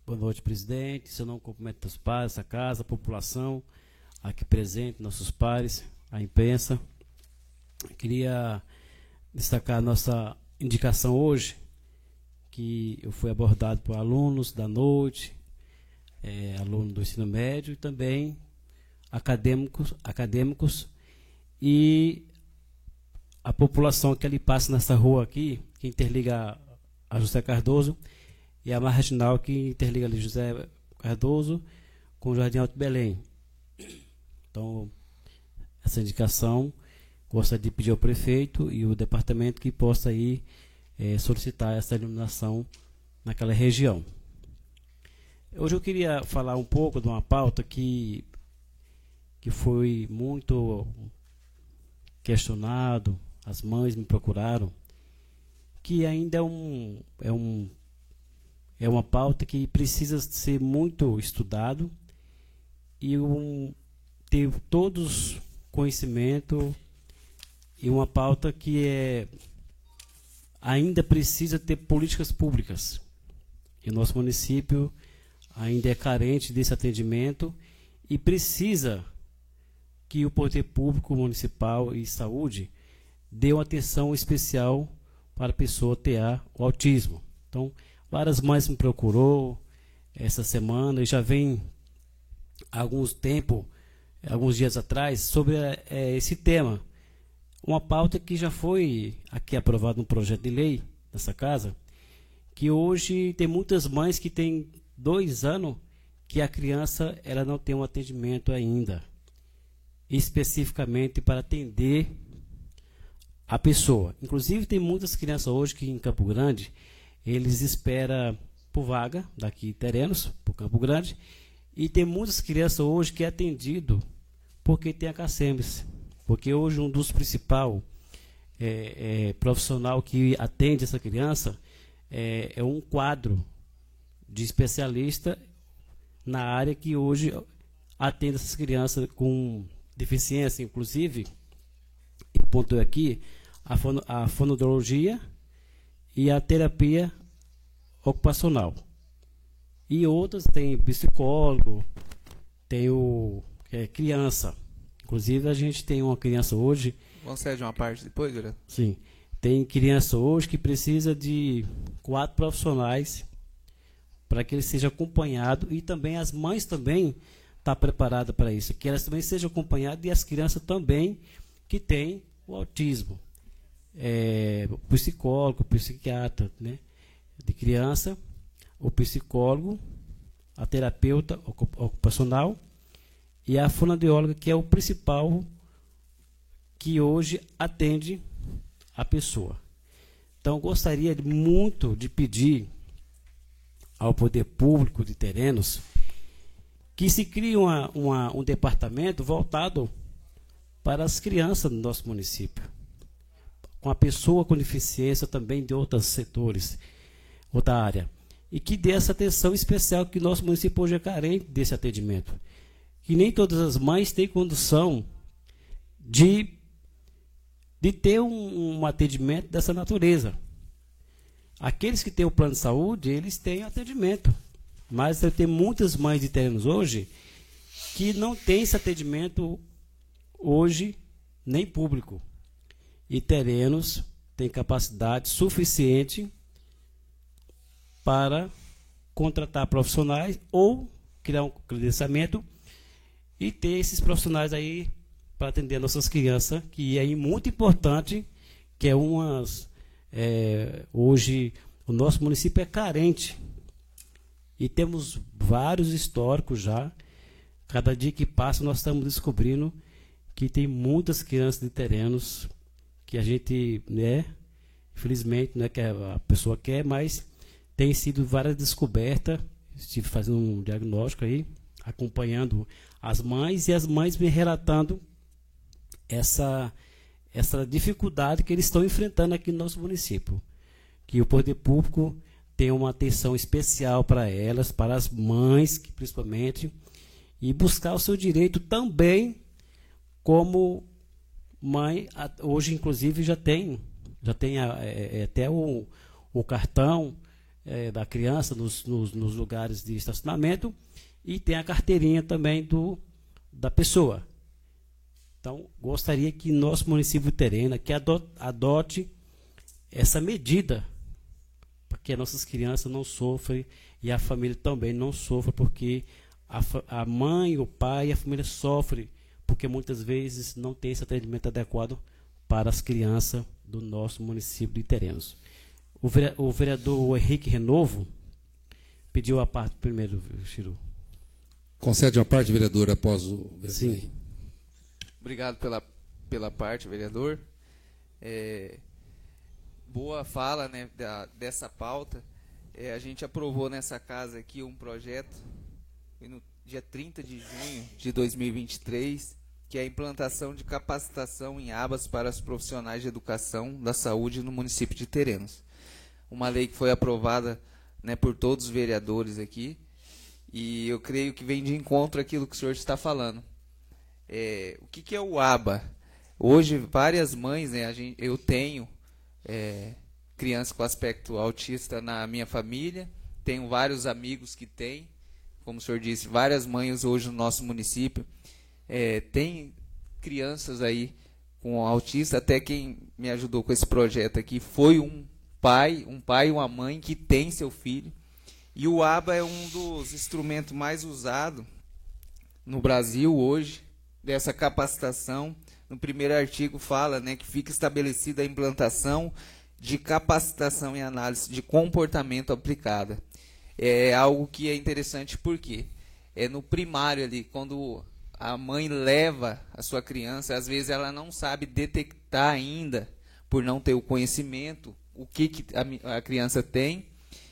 Boa noite, presidente. Se eu não cumprimento os pares, a casa, a população aqui presente, nossos pares, a imprensa. Queria destacar a nossa indicação hoje, que eu fui abordado por alunos da noite, é, alunos do ensino médio e também acadêmicos, acadêmicos e a população que ali passa nessa rua aqui, que interliga a José Cardoso, e a marginal que interliga ali José Cardoso com o Jardim Alto Belém. Então, essa indicação, gostaria de pedir ao prefeito e o departamento que possa aí é, solicitar essa iluminação naquela região. Hoje eu queria falar um pouco de uma pauta que, que foi muito questionado, as mães me procuraram, que ainda é um, é um é uma pauta que precisa ser muito estudado e um, ter todos conhecimento, e uma pauta que é, ainda precisa ter políticas públicas. E o nosso município ainda é carente desse atendimento e precisa que o poder público municipal e saúde dê uma atenção especial para a pessoa ter o autismo. Então, várias mães me procurou essa semana e já vem há alguns tempo, alguns dias atrás, sobre é, esse tema. Uma pauta que já foi aqui aprovada no projeto de lei nessa casa, que hoje tem muitas mães que têm dois anos que a criança ela não tem um atendimento ainda, especificamente para atender a pessoa. Inclusive tem muitas crianças hoje que em Campo Grande, eles esperam por vaga, daqui Terenos, por Campo Grande, e tem muitas crianças hoje que é atendido porque tem a CACEMES, porque hoje um dos principais é, é, profissional que atende essa criança é, é um quadro de especialista na área que hoje atende essas crianças com deficiência, inclusive, e ponto aqui, a, fono, a fonoaudiologia e a terapia ocupacional. E outras tem psicólogo, tem o é, criança. Inclusive a gente tem uma criança hoje. Vamos sair de uma parte depois, Juliano? Sim. Tem criança hoje que precisa de quatro profissionais para que ele seja acompanhado, e também as mães também estão preparadas para isso, que elas também sejam acompanhadas, e as crianças também que têm o autismo. É, o psicólogo, o psiquiatra, né, de criança, o psicólogo, a terapeuta ocupacional e a fonoaudióloga, que é o principal que hoje atende a pessoa. Então, gostaria de, muito de pedir ao poder público de Terenos que se crie uma, uma, um departamento voltado para as crianças do nosso município, com a pessoa com deficiência também de outros setores, outra área, e que dê essa atenção especial, que nosso município hoje é carente desse atendimento, que nem todas as mães têm condição de, de ter um, um atendimento dessa natureza. Aqueles que têm o plano de saúde, eles têm atendimento, mas tem muitas mães de Terenos hoje que não têm esse atendimento hoje, nem público. E Terenos tem capacidade suficiente para contratar profissionais ou criar um credenciamento e ter esses profissionais aí para atender nossas crianças, que é muito importante, que é umas... É, hoje o nosso município é carente e temos vários históricos já. Cada dia que passa nós estamos descobrindo que tem muitas crianças de Terenos que a gente, né, infelizmente, não é que a pessoa quer, mas tem sido várias descobertas. Estive fazendo um diagnóstico aí, acompanhando as mães, e as mães me relatando essa, essa dificuldade que eles estão enfrentando aqui no nosso município. Que o poder público tem uma atenção especial para elas, para as mães, que, principalmente, e buscar o seu direito também como mãe. Hoje, inclusive, já tem, já tem é, é, até o, o cartão é, da criança nos, nos, nos lugares de estacionamento, e tem a carteirinha também do, da pessoa. Então, gostaria que nosso município de Terena que adote, adote essa medida, para que as nossas crianças não sofrem e a família também não sofra, porque a, a mãe, o pai e a família sofrem, porque muitas vezes não tem esse atendimento adequado para as crianças do nosso município de Terenos. O, vere, o vereador Henrique Renovo pediu a parte primeiro, Chiru. Concede uma parte, vereador, após o... Sim. Obrigado pela, pela parte, vereador. É, boa fala, né, da, dessa pauta. É, a gente aprovou nessa casa aqui um projeto no dia trinta de junho de dois mil e vinte e três, que é a implantação de capacitação em abas para os profissionais de educação da saúde no município de Terenos. Uma lei que foi aprovada, né, por todos os vereadores aqui, e eu creio que vem de encontro àquilo que o senhor está falando. É, o que, que é o ABA? Hoje, várias mães, né, a gente, eu tenho é, crianças com aspecto autista na minha família, tenho vários amigos que têm, como o senhor disse, várias mães hoje no nosso município, é, tem crianças aí com autista. Até quem me ajudou com esse projeto aqui foi um pai, um pai e uma mãe que tem seu filho. E o ABA é um dos instrumentos mais usados no Brasil hoje, dessa capacitação. No primeiro artigo fala, né, que fica estabelecida a implantação de capacitação em análise de comportamento aplicada. É algo que é interessante porque é no primário ali, quando a mãe leva a sua criança, às vezes ela não sabe detectar ainda, por não ter o conhecimento, o que, que a, a criança tem.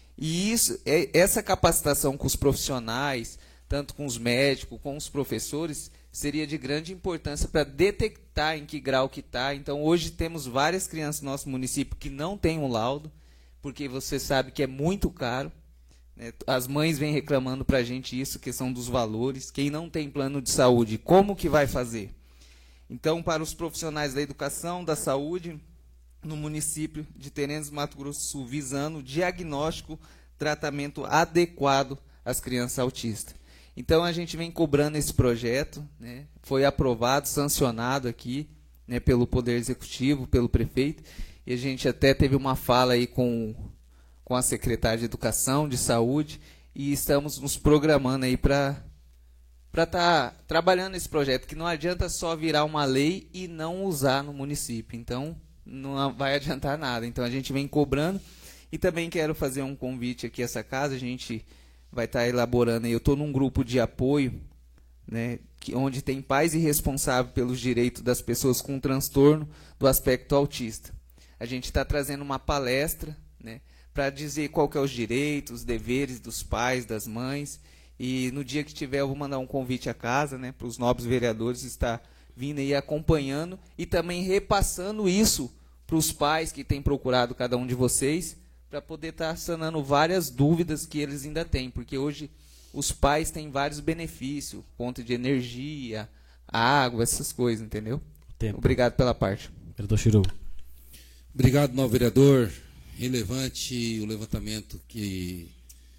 E isso, é, essa capacitação com os profissionais, tanto com os médicos, com os professores, seria de grande importância para detectar em que grau que está. Então, hoje temos várias crianças no nosso município que não têm um laudo, porque você sabe que é muito caro, né? As mães vêm reclamando para a gente isso, questão dos valores. Quem não tem plano de saúde, como que vai fazer? Então, para os profissionais da educação, da saúde, no município de Terenos, Mato Grosso do Sul, visando diagnóstico, tratamento adequado às crianças autistas. Então, a gente vem cobrando esse projeto, né? Foi aprovado, sancionado aqui, né, pelo Poder Executivo, pelo prefeito, e a gente até teve uma fala aí com, com a secretária de Educação, de Saúde, e estamos nos programando aí para para estar tá trabalhando esse projeto, que não adianta só virar uma lei e não usar no município. Então, não vai adiantar nada. Então, a gente vem cobrando. E também quero fazer um convite aqui a essa casa. A gente vai estar tá elaborando aí. Eu estou num grupo de apoio, né, que, onde tem pais e responsáveis pelos direitos das pessoas com transtorno do aspecto autista. A gente está trazendo uma palestra, né, para dizer qual que é os direitos, os deveres dos pais, das mães. E no dia que tiver, eu vou mandar um convite à casa, né, para os nobres vereadores estar vindo aí acompanhando e também repassando isso para os pais que têm procurado cada um de vocês, para poder estar tá sanando várias dúvidas que eles ainda têm, porque hoje os pais têm vários benefícios, ponto de energia, água, essas coisas, entendeu? Tempo. Obrigado pela parte. Vereador Chiru. Obrigado, novo vereador. Relevante o levantamento que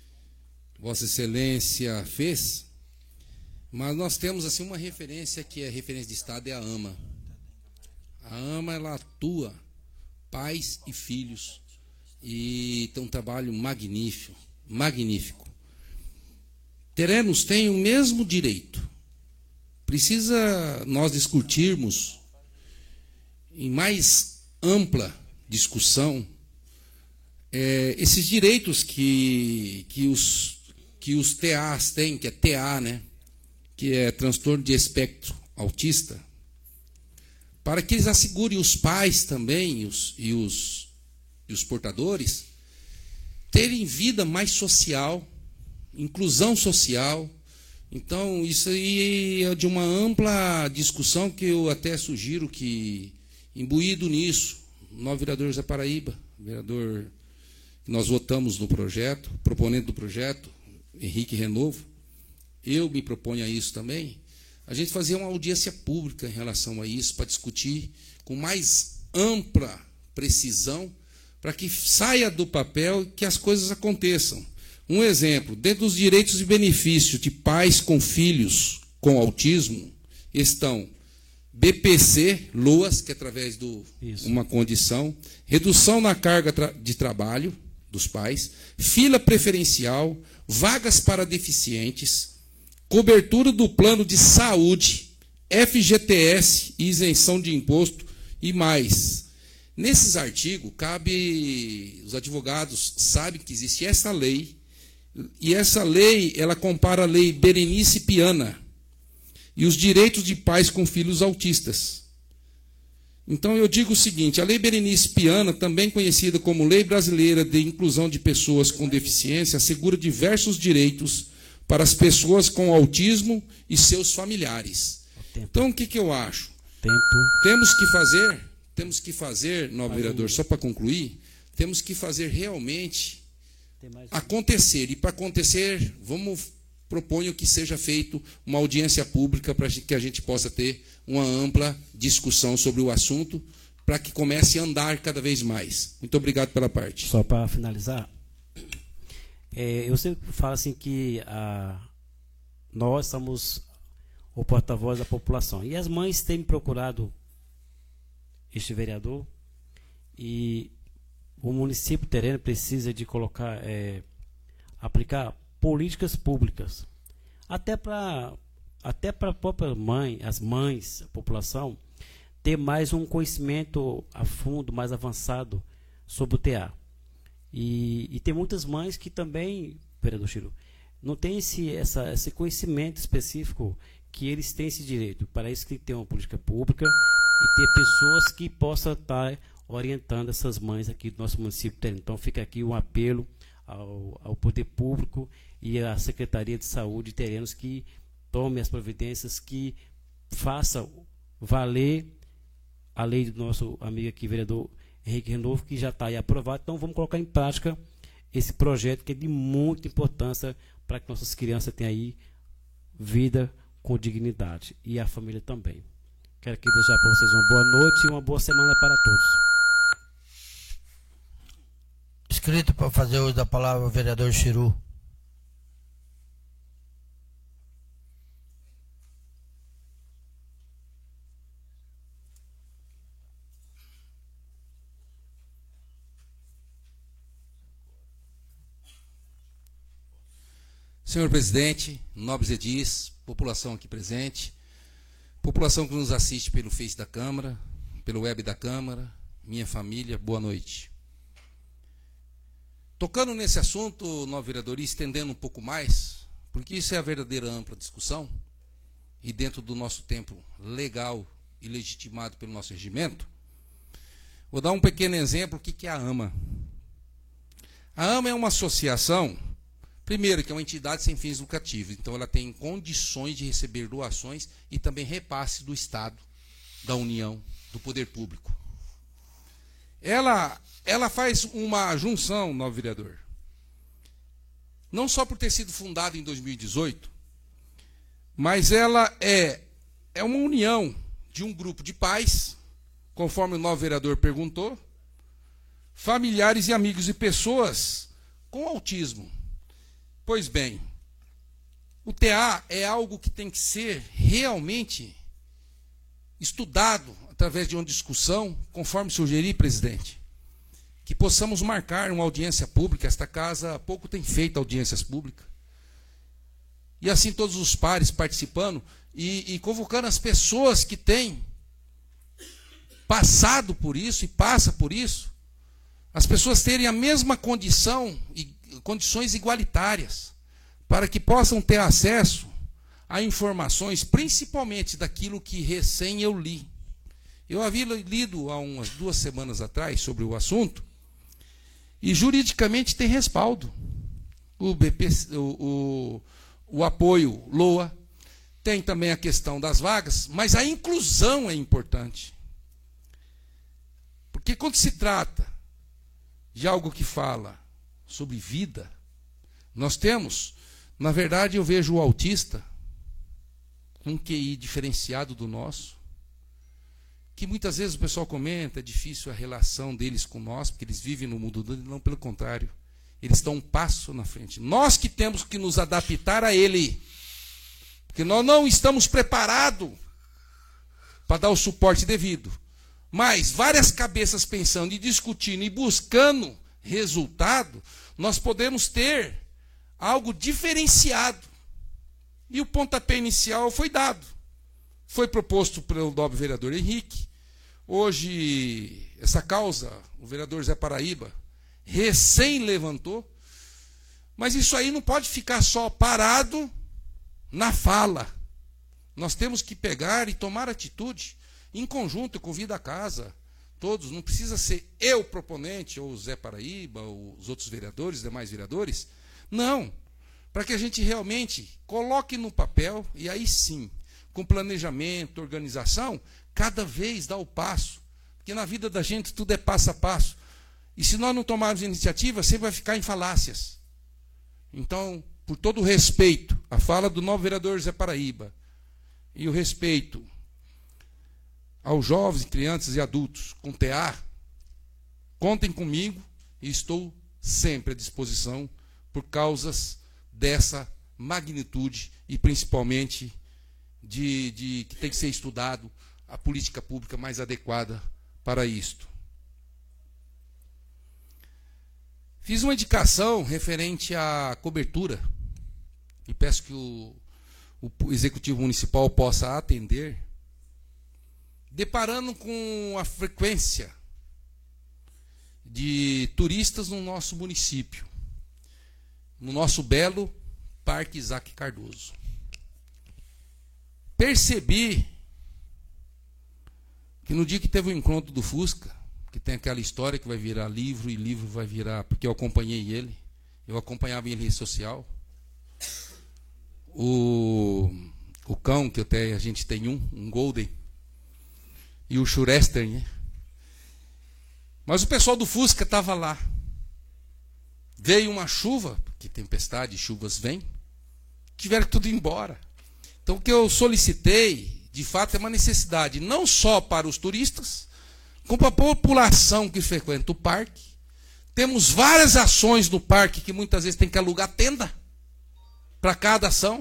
Vossa Excelência fez, mas nós temos assim uma referência que é referência de Estado, é a AMA. A AMA, ela atua pais e filhos, e tem um trabalho magnífico, magnífico. Terenos tem o mesmo direito. Precisa nós discutirmos em mais ampla discussão é, esses direitos que, que, os, que os T As têm, que é T A, né? Que é transtorno de espectro autista, para que eles assegurem os pais também os, e, os, e os portadores terem vida mais social, inclusão social. Então, isso aí é de uma ampla discussão que eu até sugiro que, imbuído nisso, o novo vereador José Paraíba, vereador que nós votamos no projeto, proponente do projeto, Henrique Renovo, eu me proponho a isso também, a gente fazer uma audiência pública em relação a isso, para discutir com mais ampla precisão, para que saia do papel e que as coisas aconteçam. Um exemplo, dentro dos direitos e benefícios de pais com filhos com autismo, estão B P C, L O A S, que é através de uma condição, redução na carga tra de trabalho dos pais, fila preferencial, vagas para deficientes, cobertura do plano de saúde, F G T S e isenção de imposto e mais. Nesses artigos, cabe, os advogados sabem que existe essa lei, e essa lei, ela compara a lei Berenice Piana e os direitos de pais com filhos autistas. Então eu digo o seguinte, a lei Berenice Piana, também conhecida como Lei Brasileira de Inclusão de Pessoas com Deficiência, assegura diversos direitos para as pessoas com autismo e seus familiares. Então o que, que eu acho? Tempo. Temos que fazer, temos que fazer, novo vereador, só para concluir, temos que fazer realmente acontecer. E para acontecer, vamos proponho que seja feito uma audiência pública para que a gente possa ter uma ampla discussão sobre o assunto, para que comece a andar cada vez mais. Muito obrigado pela parte. Só para finalizar, é, eu sempre falo assim que a, nós somos o porta-voz da população. E as mães têm procurado este vereador, e o município terreno precisa de colocar, é, aplicar políticas públicas, até para até para a própria mãe, as mães, a população, ter mais um conhecimento a fundo, mais avançado sobre o T A. E, e tem muitas mães que também, vereador Chiro, não tem esse, essa, esse conhecimento específico que eles têm esse direito. Para isso que tem que ter uma política pública e ter pessoas que possam estar orientando essas mães aqui do nosso município. Então fica aqui um apelo ao, ao poder público e à Secretaria de Saúde e Terrenos que tome as providências, que faça valer a lei do nosso amigo aqui, vereador Henrique Renovo, que já está aí aprovado. Então vamos colocar em prática esse projeto que é de muita importância para que nossas crianças tenham aí vida com dignidade, e a família também. Quero aqui desejar para vocês uma boa noite e uma boa semana para todos. Inscrito para fazer uso da palavra o vereador Chiru. Senhor presidente, nobres edis, população aqui presente, população que nos assiste pelo Face da Câmara, pelo web da Câmara, minha família, boa noite. Tocando nesse assunto, novo vereador, e estendendo um pouco mais, porque isso é a verdadeira ampla discussão, e dentro do nosso tempo legal e legitimado pelo nosso regimento, vou dar um pequeno exemplo, o que é a AMA. A AMA é uma associação, primeiro, que é uma entidade sem fins lucrativos, então ela tem condições de receber doações e também repasse do Estado, da União, do poder público. Ela, ela faz uma junção, novo vereador, não só por ter sido fundada em dois mil e dezoito, mas ela é, é uma união de um grupo de pais, conforme o novo vereador perguntou, familiares e amigos e pessoas com autismo. Pois bem, o T A é algo que tem que ser realmente estudado através de uma discussão, conforme sugeri, presidente, que possamos marcar uma audiência pública. Esta casa há pouco tem feito audiências públicas. E assim todos os pares participando e, e convocando as pessoas que têm passado por isso e passa por isso, as pessoas terem a mesma condição e condições igualitárias, para que possam ter acesso a informações, principalmente daquilo que recém eu li. Eu havia lido há umas duas semanas atrás sobre o assunto, e juridicamente tem respaldo. O, B P, o, o, o apoio L O A, tem também a questão das vagas, mas a inclusão é importante. Porque quando se trata de algo que fala sobre vida, nós temos, na verdade eu vejo o autista, um Q I diferenciado do nosso, que muitas vezes o pessoal comenta, é difícil a relação deles com nós, porque eles vivem no mundo do não, pelo contrário. Eles estão um passo na frente. Nós que temos que nos adaptar a ele. Porque nós não estamos preparados para dar o suporte devido. Mas várias cabeças pensando e discutindo e buscando resultado, nós podemos ter algo diferenciado. E o pontapé inicial foi dado. Foi proposto pelo nobre vereador Henrique. Hoje, essa causa, o vereador Zé Paraíba recém levantou, mas isso aí não pode ficar só parado na fala. Nós temos que pegar e tomar atitude em conjunto. Eu convido a casa, todos, não precisa ser eu proponente, ou o Zé Paraíba, ou os outros vereadores, demais vereadores, não, para que a gente realmente coloque no papel, e aí sim, com planejamento, organização, cada vez dá o passo, porque na vida da gente tudo é passo a passo. E se nós não tomarmos iniciativa, sempre vai ficar em falácias. Então, por todo o respeito, a fala do novo vereador Zé Paraíba, e o respeito aos jovens, crianças e adultos com T A, contem comigo e estou sempre à disposição por causas dessa magnitude e principalmente de, de que tem que ser estudado a política pública mais adequada para isto. Fiz uma indicação referente à cobertura e peço que o, o Executivo Municipal possa atender, deparando com a frequência de turistas no nosso município, no nosso belo Parque Isaac Cardoso. Percebi que no dia que teve o encontro do Fusca, que tem aquela história que vai virar livro, e livro vai virar, porque eu acompanhei ele, eu acompanhava ele em rede social, o, o cão, que até a gente tem um, um Golden, e o Shurester, né? Mas o pessoal do Fusca estava lá. Veio uma chuva, porque tempestade, chuvas vêm, tiveram que tudo ir embora. Então o que eu solicitei, de fato, é uma necessidade, não só para os turistas, como para a população que frequenta o parque. Temos várias ações no parque que muitas vezes tem que alugar tenda para cada ação.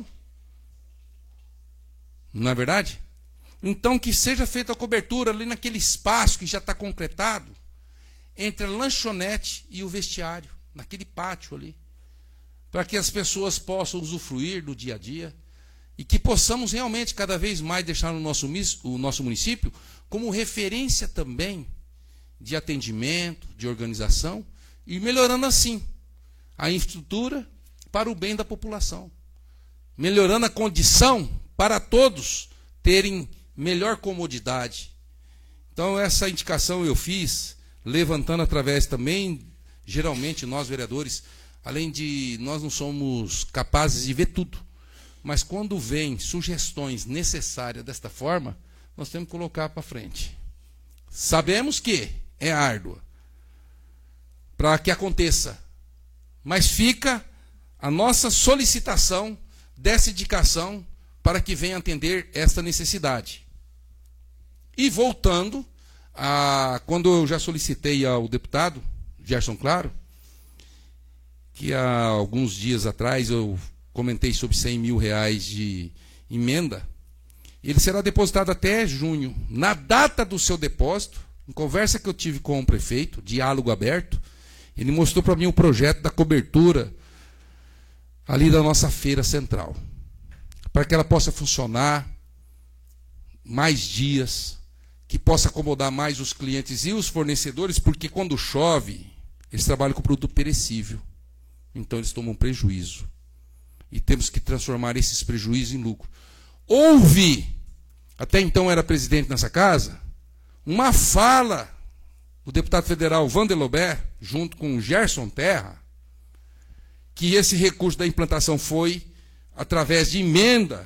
Não é verdade? Então que seja feita a cobertura ali naquele espaço que já está concretado, entre a lanchonete e o vestiário, naquele pátio ali, para que as pessoas possam usufruir do dia a dia e que possamos realmente cada vez mais deixar o nosso, o nosso município como referência também de atendimento, de organização, e melhorando assim a infraestrutura para o bem da população, melhorando a condição para todos terem melhor comodidade. Então essa indicação eu fiz, levantando através também, geralmente nós vereadores, além de nós não somos capazes de ver tudo, mas quando vem sugestões necessárias desta forma, nós temos que colocar para frente. Sabemos que é árdua para que aconteça, mas fica a nossa solicitação dessa indicação para que venha atender esta necessidade. E voltando a quando eu já solicitei ao deputado Gerson Claro, que há alguns dias atrás eu comentei sobre cem mil reais de emenda, ele será depositado até junho. Na data do seu depósito, em conversa que eu tive com o prefeito, diálogo aberto, ele mostrou para mim o projeto da cobertura ali da nossa feira central, para que ela possa funcionar mais dias, que possa acomodar mais os clientes e os fornecedores, porque quando chove, eles trabalham com produto perecível, então eles tomam prejuízo. E temos que transformar esses prejuízos em lucro. Houve, até então era presidente nessa casa, uma fala do deputado federal Vander Lobé, junto com Gerson Terra, que esse recurso da implantação foi através de emenda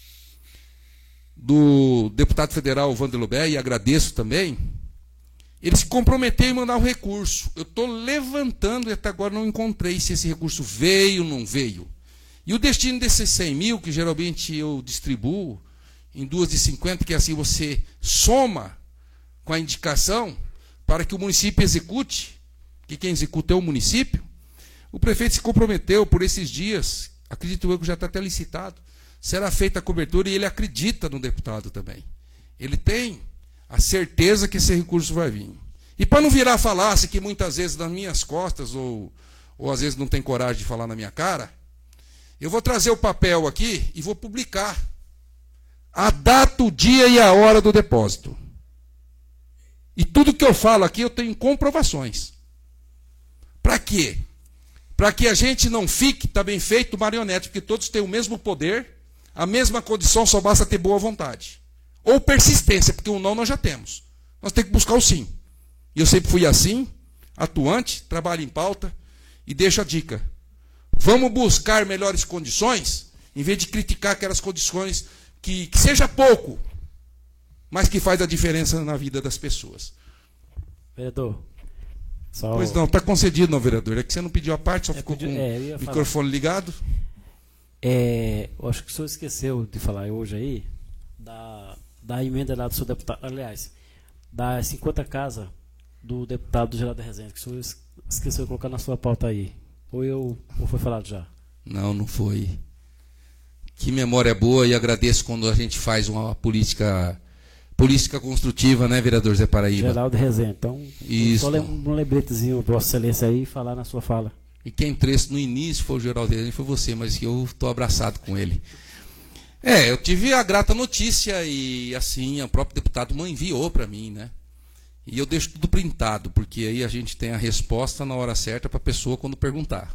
do deputado federal Vander Lobé, e agradeço também, ele se comprometeu em mandar um recurso. Eu estou levantando e até agora não encontrei se esse recurso veio ou não veio. E o destino desses cem mil, que geralmente eu distribuo em duas de cinquenta, que assim você soma com a indicação para que o município execute, que quem executa é o município, o prefeito se comprometeu por esses dias, acredito eu que já está até licitado, será feita a cobertura e ele acredita no deputado também. Ele tem a certeza que esse recurso vai vir. E para não virar falácia que muitas vezes nas minhas costas, ou, ou às vezes não tem coragem de falar na minha cara, eu vou trazer o papel aqui e vou publicar a data, o dia e a hora do depósito. E tudo que eu falo aqui eu tenho comprovações. Para quê? Para que a gente não fique, tá bem feito, marionete, porque todos têm o mesmo poder, a mesma condição, só basta ter boa vontade. Ou persistência, porque o não nós já temos. Nós temos que buscar o sim. E eu sempre fui assim, atuante, trabalho em pauta, e deixo a dica. Vamos buscar melhores condições, em vez de criticar aquelas condições que, que seja pouco, mas que faz a diferença na vida das pessoas. Vereador, só... Pois não, está concedido, não, vereador. É que você não pediu a parte, só é, ficou pedi... com é, o microfone ligado. É, eu acho que o senhor esqueceu de falar hoje aí da, da emenda lá do seu deputado, aliás, das cinquenta casas do deputado Geraldo Rezende, que o senhor esqueceu de colocar na sua pauta aí. Ou, eu, ou foi falado já? Não, não foi. Que memória boa, e agradeço quando a gente faz uma política política construtiva, né, vereador Zé Paraíba? Geraldo Rezende. Então, isso. Só um lembretezinho, Vossa Excelência, aí e falar na sua fala. E quem trouxe no início foi o Geraldo Rezende, foi você, mas eu estou abraçado com ele. É, eu tive a grata notícia e, assim, o próprio deputado me enviou para mim, né? E eu deixo tudo printado, porque aí a gente tem a resposta na hora certa para a pessoa quando perguntar.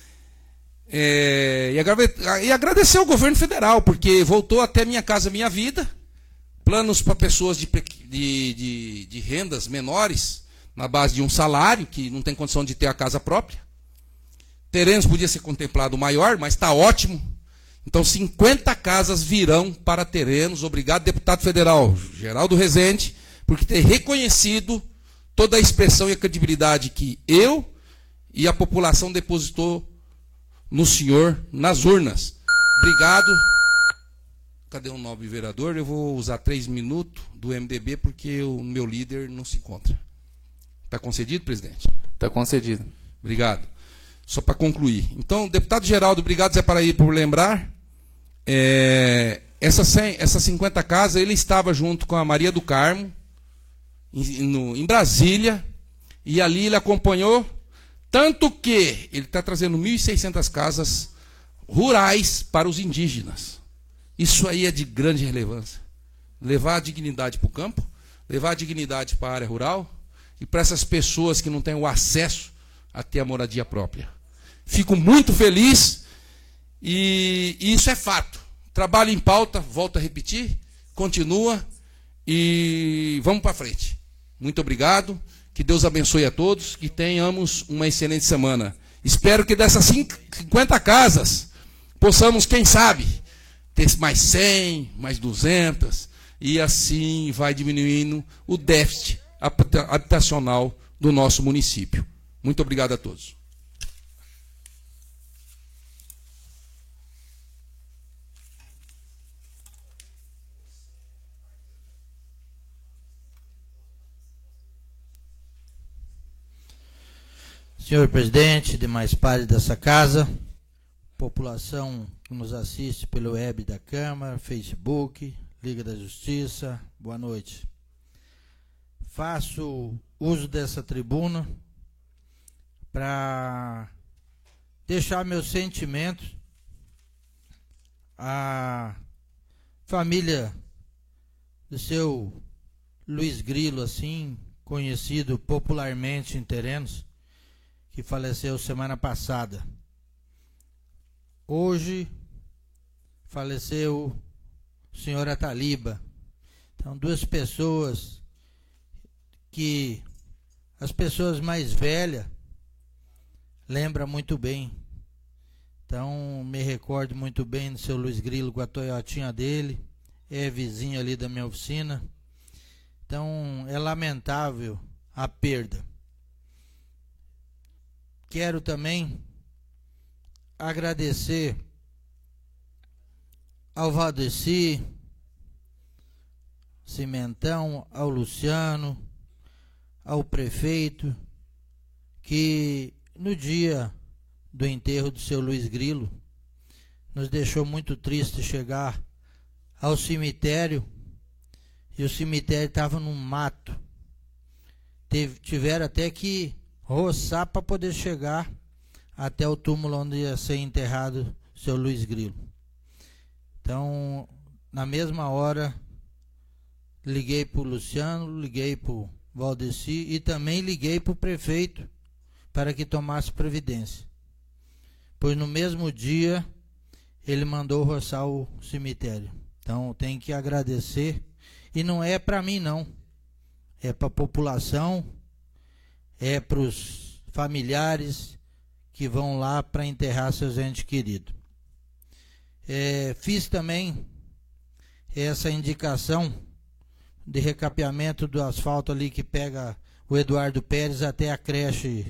É, e, agrade, e agradecer ao governo federal, porque voltou até Minha Casa Minha Vida, planos para pessoas de, de, de, de rendas menores, na base de um salário, que não tem condição de ter a casa própria. Terrenos podia ser contemplado maior, mas está ótimo. Então, cinquenta casas virão para terrenos. Obrigado, deputado federal Geraldo Rezende, por ter reconhecido toda a expressão e a credibilidade que eu e a população depositou no senhor nas urnas. Obrigado. Cadê o nobre vereador? Eu vou usar três minutos do M D B porque o meu líder não se encontra. Está concedido, presidente? Está concedido. Obrigado. Só para concluir. Então, deputado Geraldo, obrigado, Zé Paraíba, por lembrar. É, essas essa cinquenta casas, ele estava junto com a Maria do Carmo, em, no, em Brasília, e ali ele acompanhou, tanto que ele está trazendo mil e seiscentas casas rurais para os indígenas. Isso aí é de grande relevância. Levar a dignidade para o campo, levar a dignidade para a área rural, e para essas pessoas que não têm o acesso a ter a moradia própria. Fico muito feliz, e, e isso é fato. Trabalho em pauta, volto a repetir, continua, e vamos para frente. Muito obrigado, que Deus abençoe a todos, que tenhamos uma excelente semana. Espero que dessas cinquenta casas, possamos, quem sabe, ter mais cem, mais duzentas, e assim vai diminuindo o déficit habitacional do nosso município. Muito obrigado a todos. Senhor presidente, demais pares dessa casa, população que nos assiste pelo web da Câmara, Facebook, Liga da Justiça, boa noite. Faço uso dessa tribuna para deixar meus sentimentos à família do seu Luiz Grilo, assim conhecido popularmente em terrenos, que faleceu semana passada. Hoje faleceu o senhor Ataliba. Então, duas pessoas que as pessoas mais velhas lembram muito bem. Então, me recordo muito bem do seu Luiz Grilo com a Toyotinha dele, é vizinho ali da minha oficina. Então, é lamentável a perda. Quero também agradecer ao Valdeci, Cimentão, ao Luciano, ao prefeito, que no dia do enterro do seu Luiz Grilo, nos deixou muito triste chegar ao cemitério, e o cemitério estava num mato. Teve, tiveram até que roçar para poder chegar até o túmulo onde ia ser enterrado o seu Luiz Grilo. Então, na mesma hora, liguei para o Luciano, liguei para o Valdeci e também liguei para o prefeito para que tomasse providência. Pois no mesmo dia ele mandou roçar o cemitério. Então tem que agradecer. E não é para mim não. É para a população, é para os familiares que vão lá para enterrar seus entes queridos. É, fiz também essa indicação de recapeamento do asfalto ali que pega o Eduardo Pérez até a creche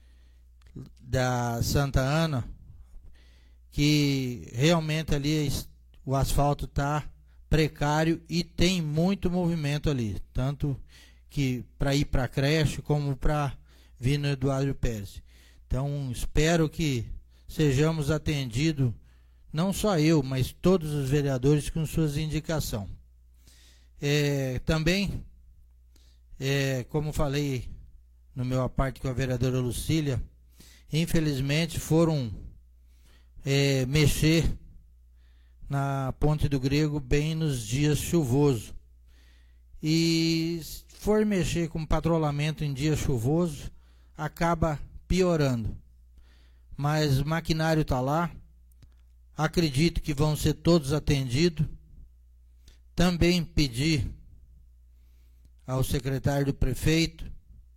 da Santa Ana, que realmente ali o asfalto está precário e tem muito movimento ali, tanto que para ir para a creche como para vir no Eduardo Pérez. Então espero que sejamos atendidos, não só eu, mas todos os vereadores com suas indicações. É, também, é, como falei no meu aparte com a vereadora Lucília, infelizmente foram é, mexer na Ponte do Grego bem nos dias chuvosos. E se for mexer com patrulhamento em dia chuvoso, acaba piorando. Mas o maquinário está lá, acredito que vão ser todos atendidos. Também pedi ao secretário do prefeito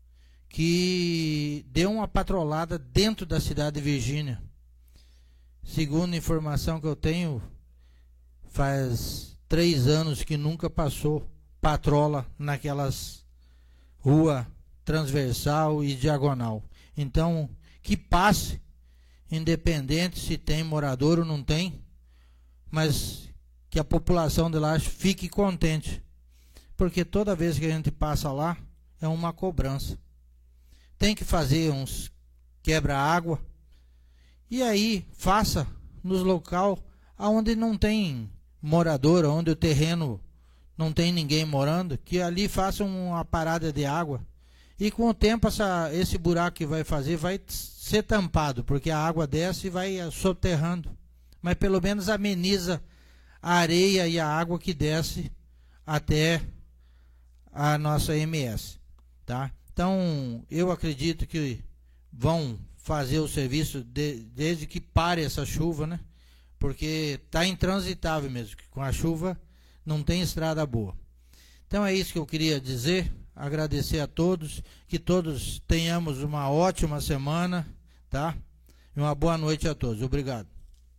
que dê uma patrolada dentro da cidade de Virgínia. Segundo a informação que eu tenho, faz três anos que nunca passou patrola naquelas rua transversal e diagonal. Então, que passe, independente se tem morador ou não tem, mas que a população de lá fique contente, porque toda vez que a gente passa lá é uma cobrança. Tem que fazer uns quebra-água e aí faça nos local onde não tem morador, onde o terreno não tem ninguém morando, que ali faça uma parada de água e com o tempo essa, esse buraco que vai fazer vai ser tampado, porque a água desce e vai soterrando, mas pelo menos ameniza a areia e a água que desce até a nossa M S, tá? Então, eu acredito que vão fazer o serviço de, desde que pare essa chuva, né? Porque está intransitável mesmo, com a chuva não tem estrada boa. Então é isso que eu queria dizer, agradecer a todos, que todos tenhamos uma ótima semana, tá? E uma boa noite a todos. Obrigado.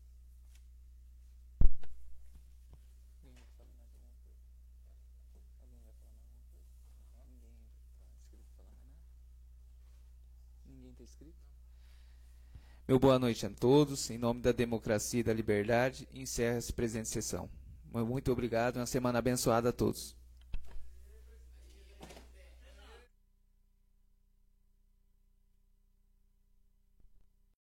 Meu boa noite a todos, em nome da democracia e da liberdade, encerra essa presente sessão. Muito obrigado, uma semana abençoada a todos.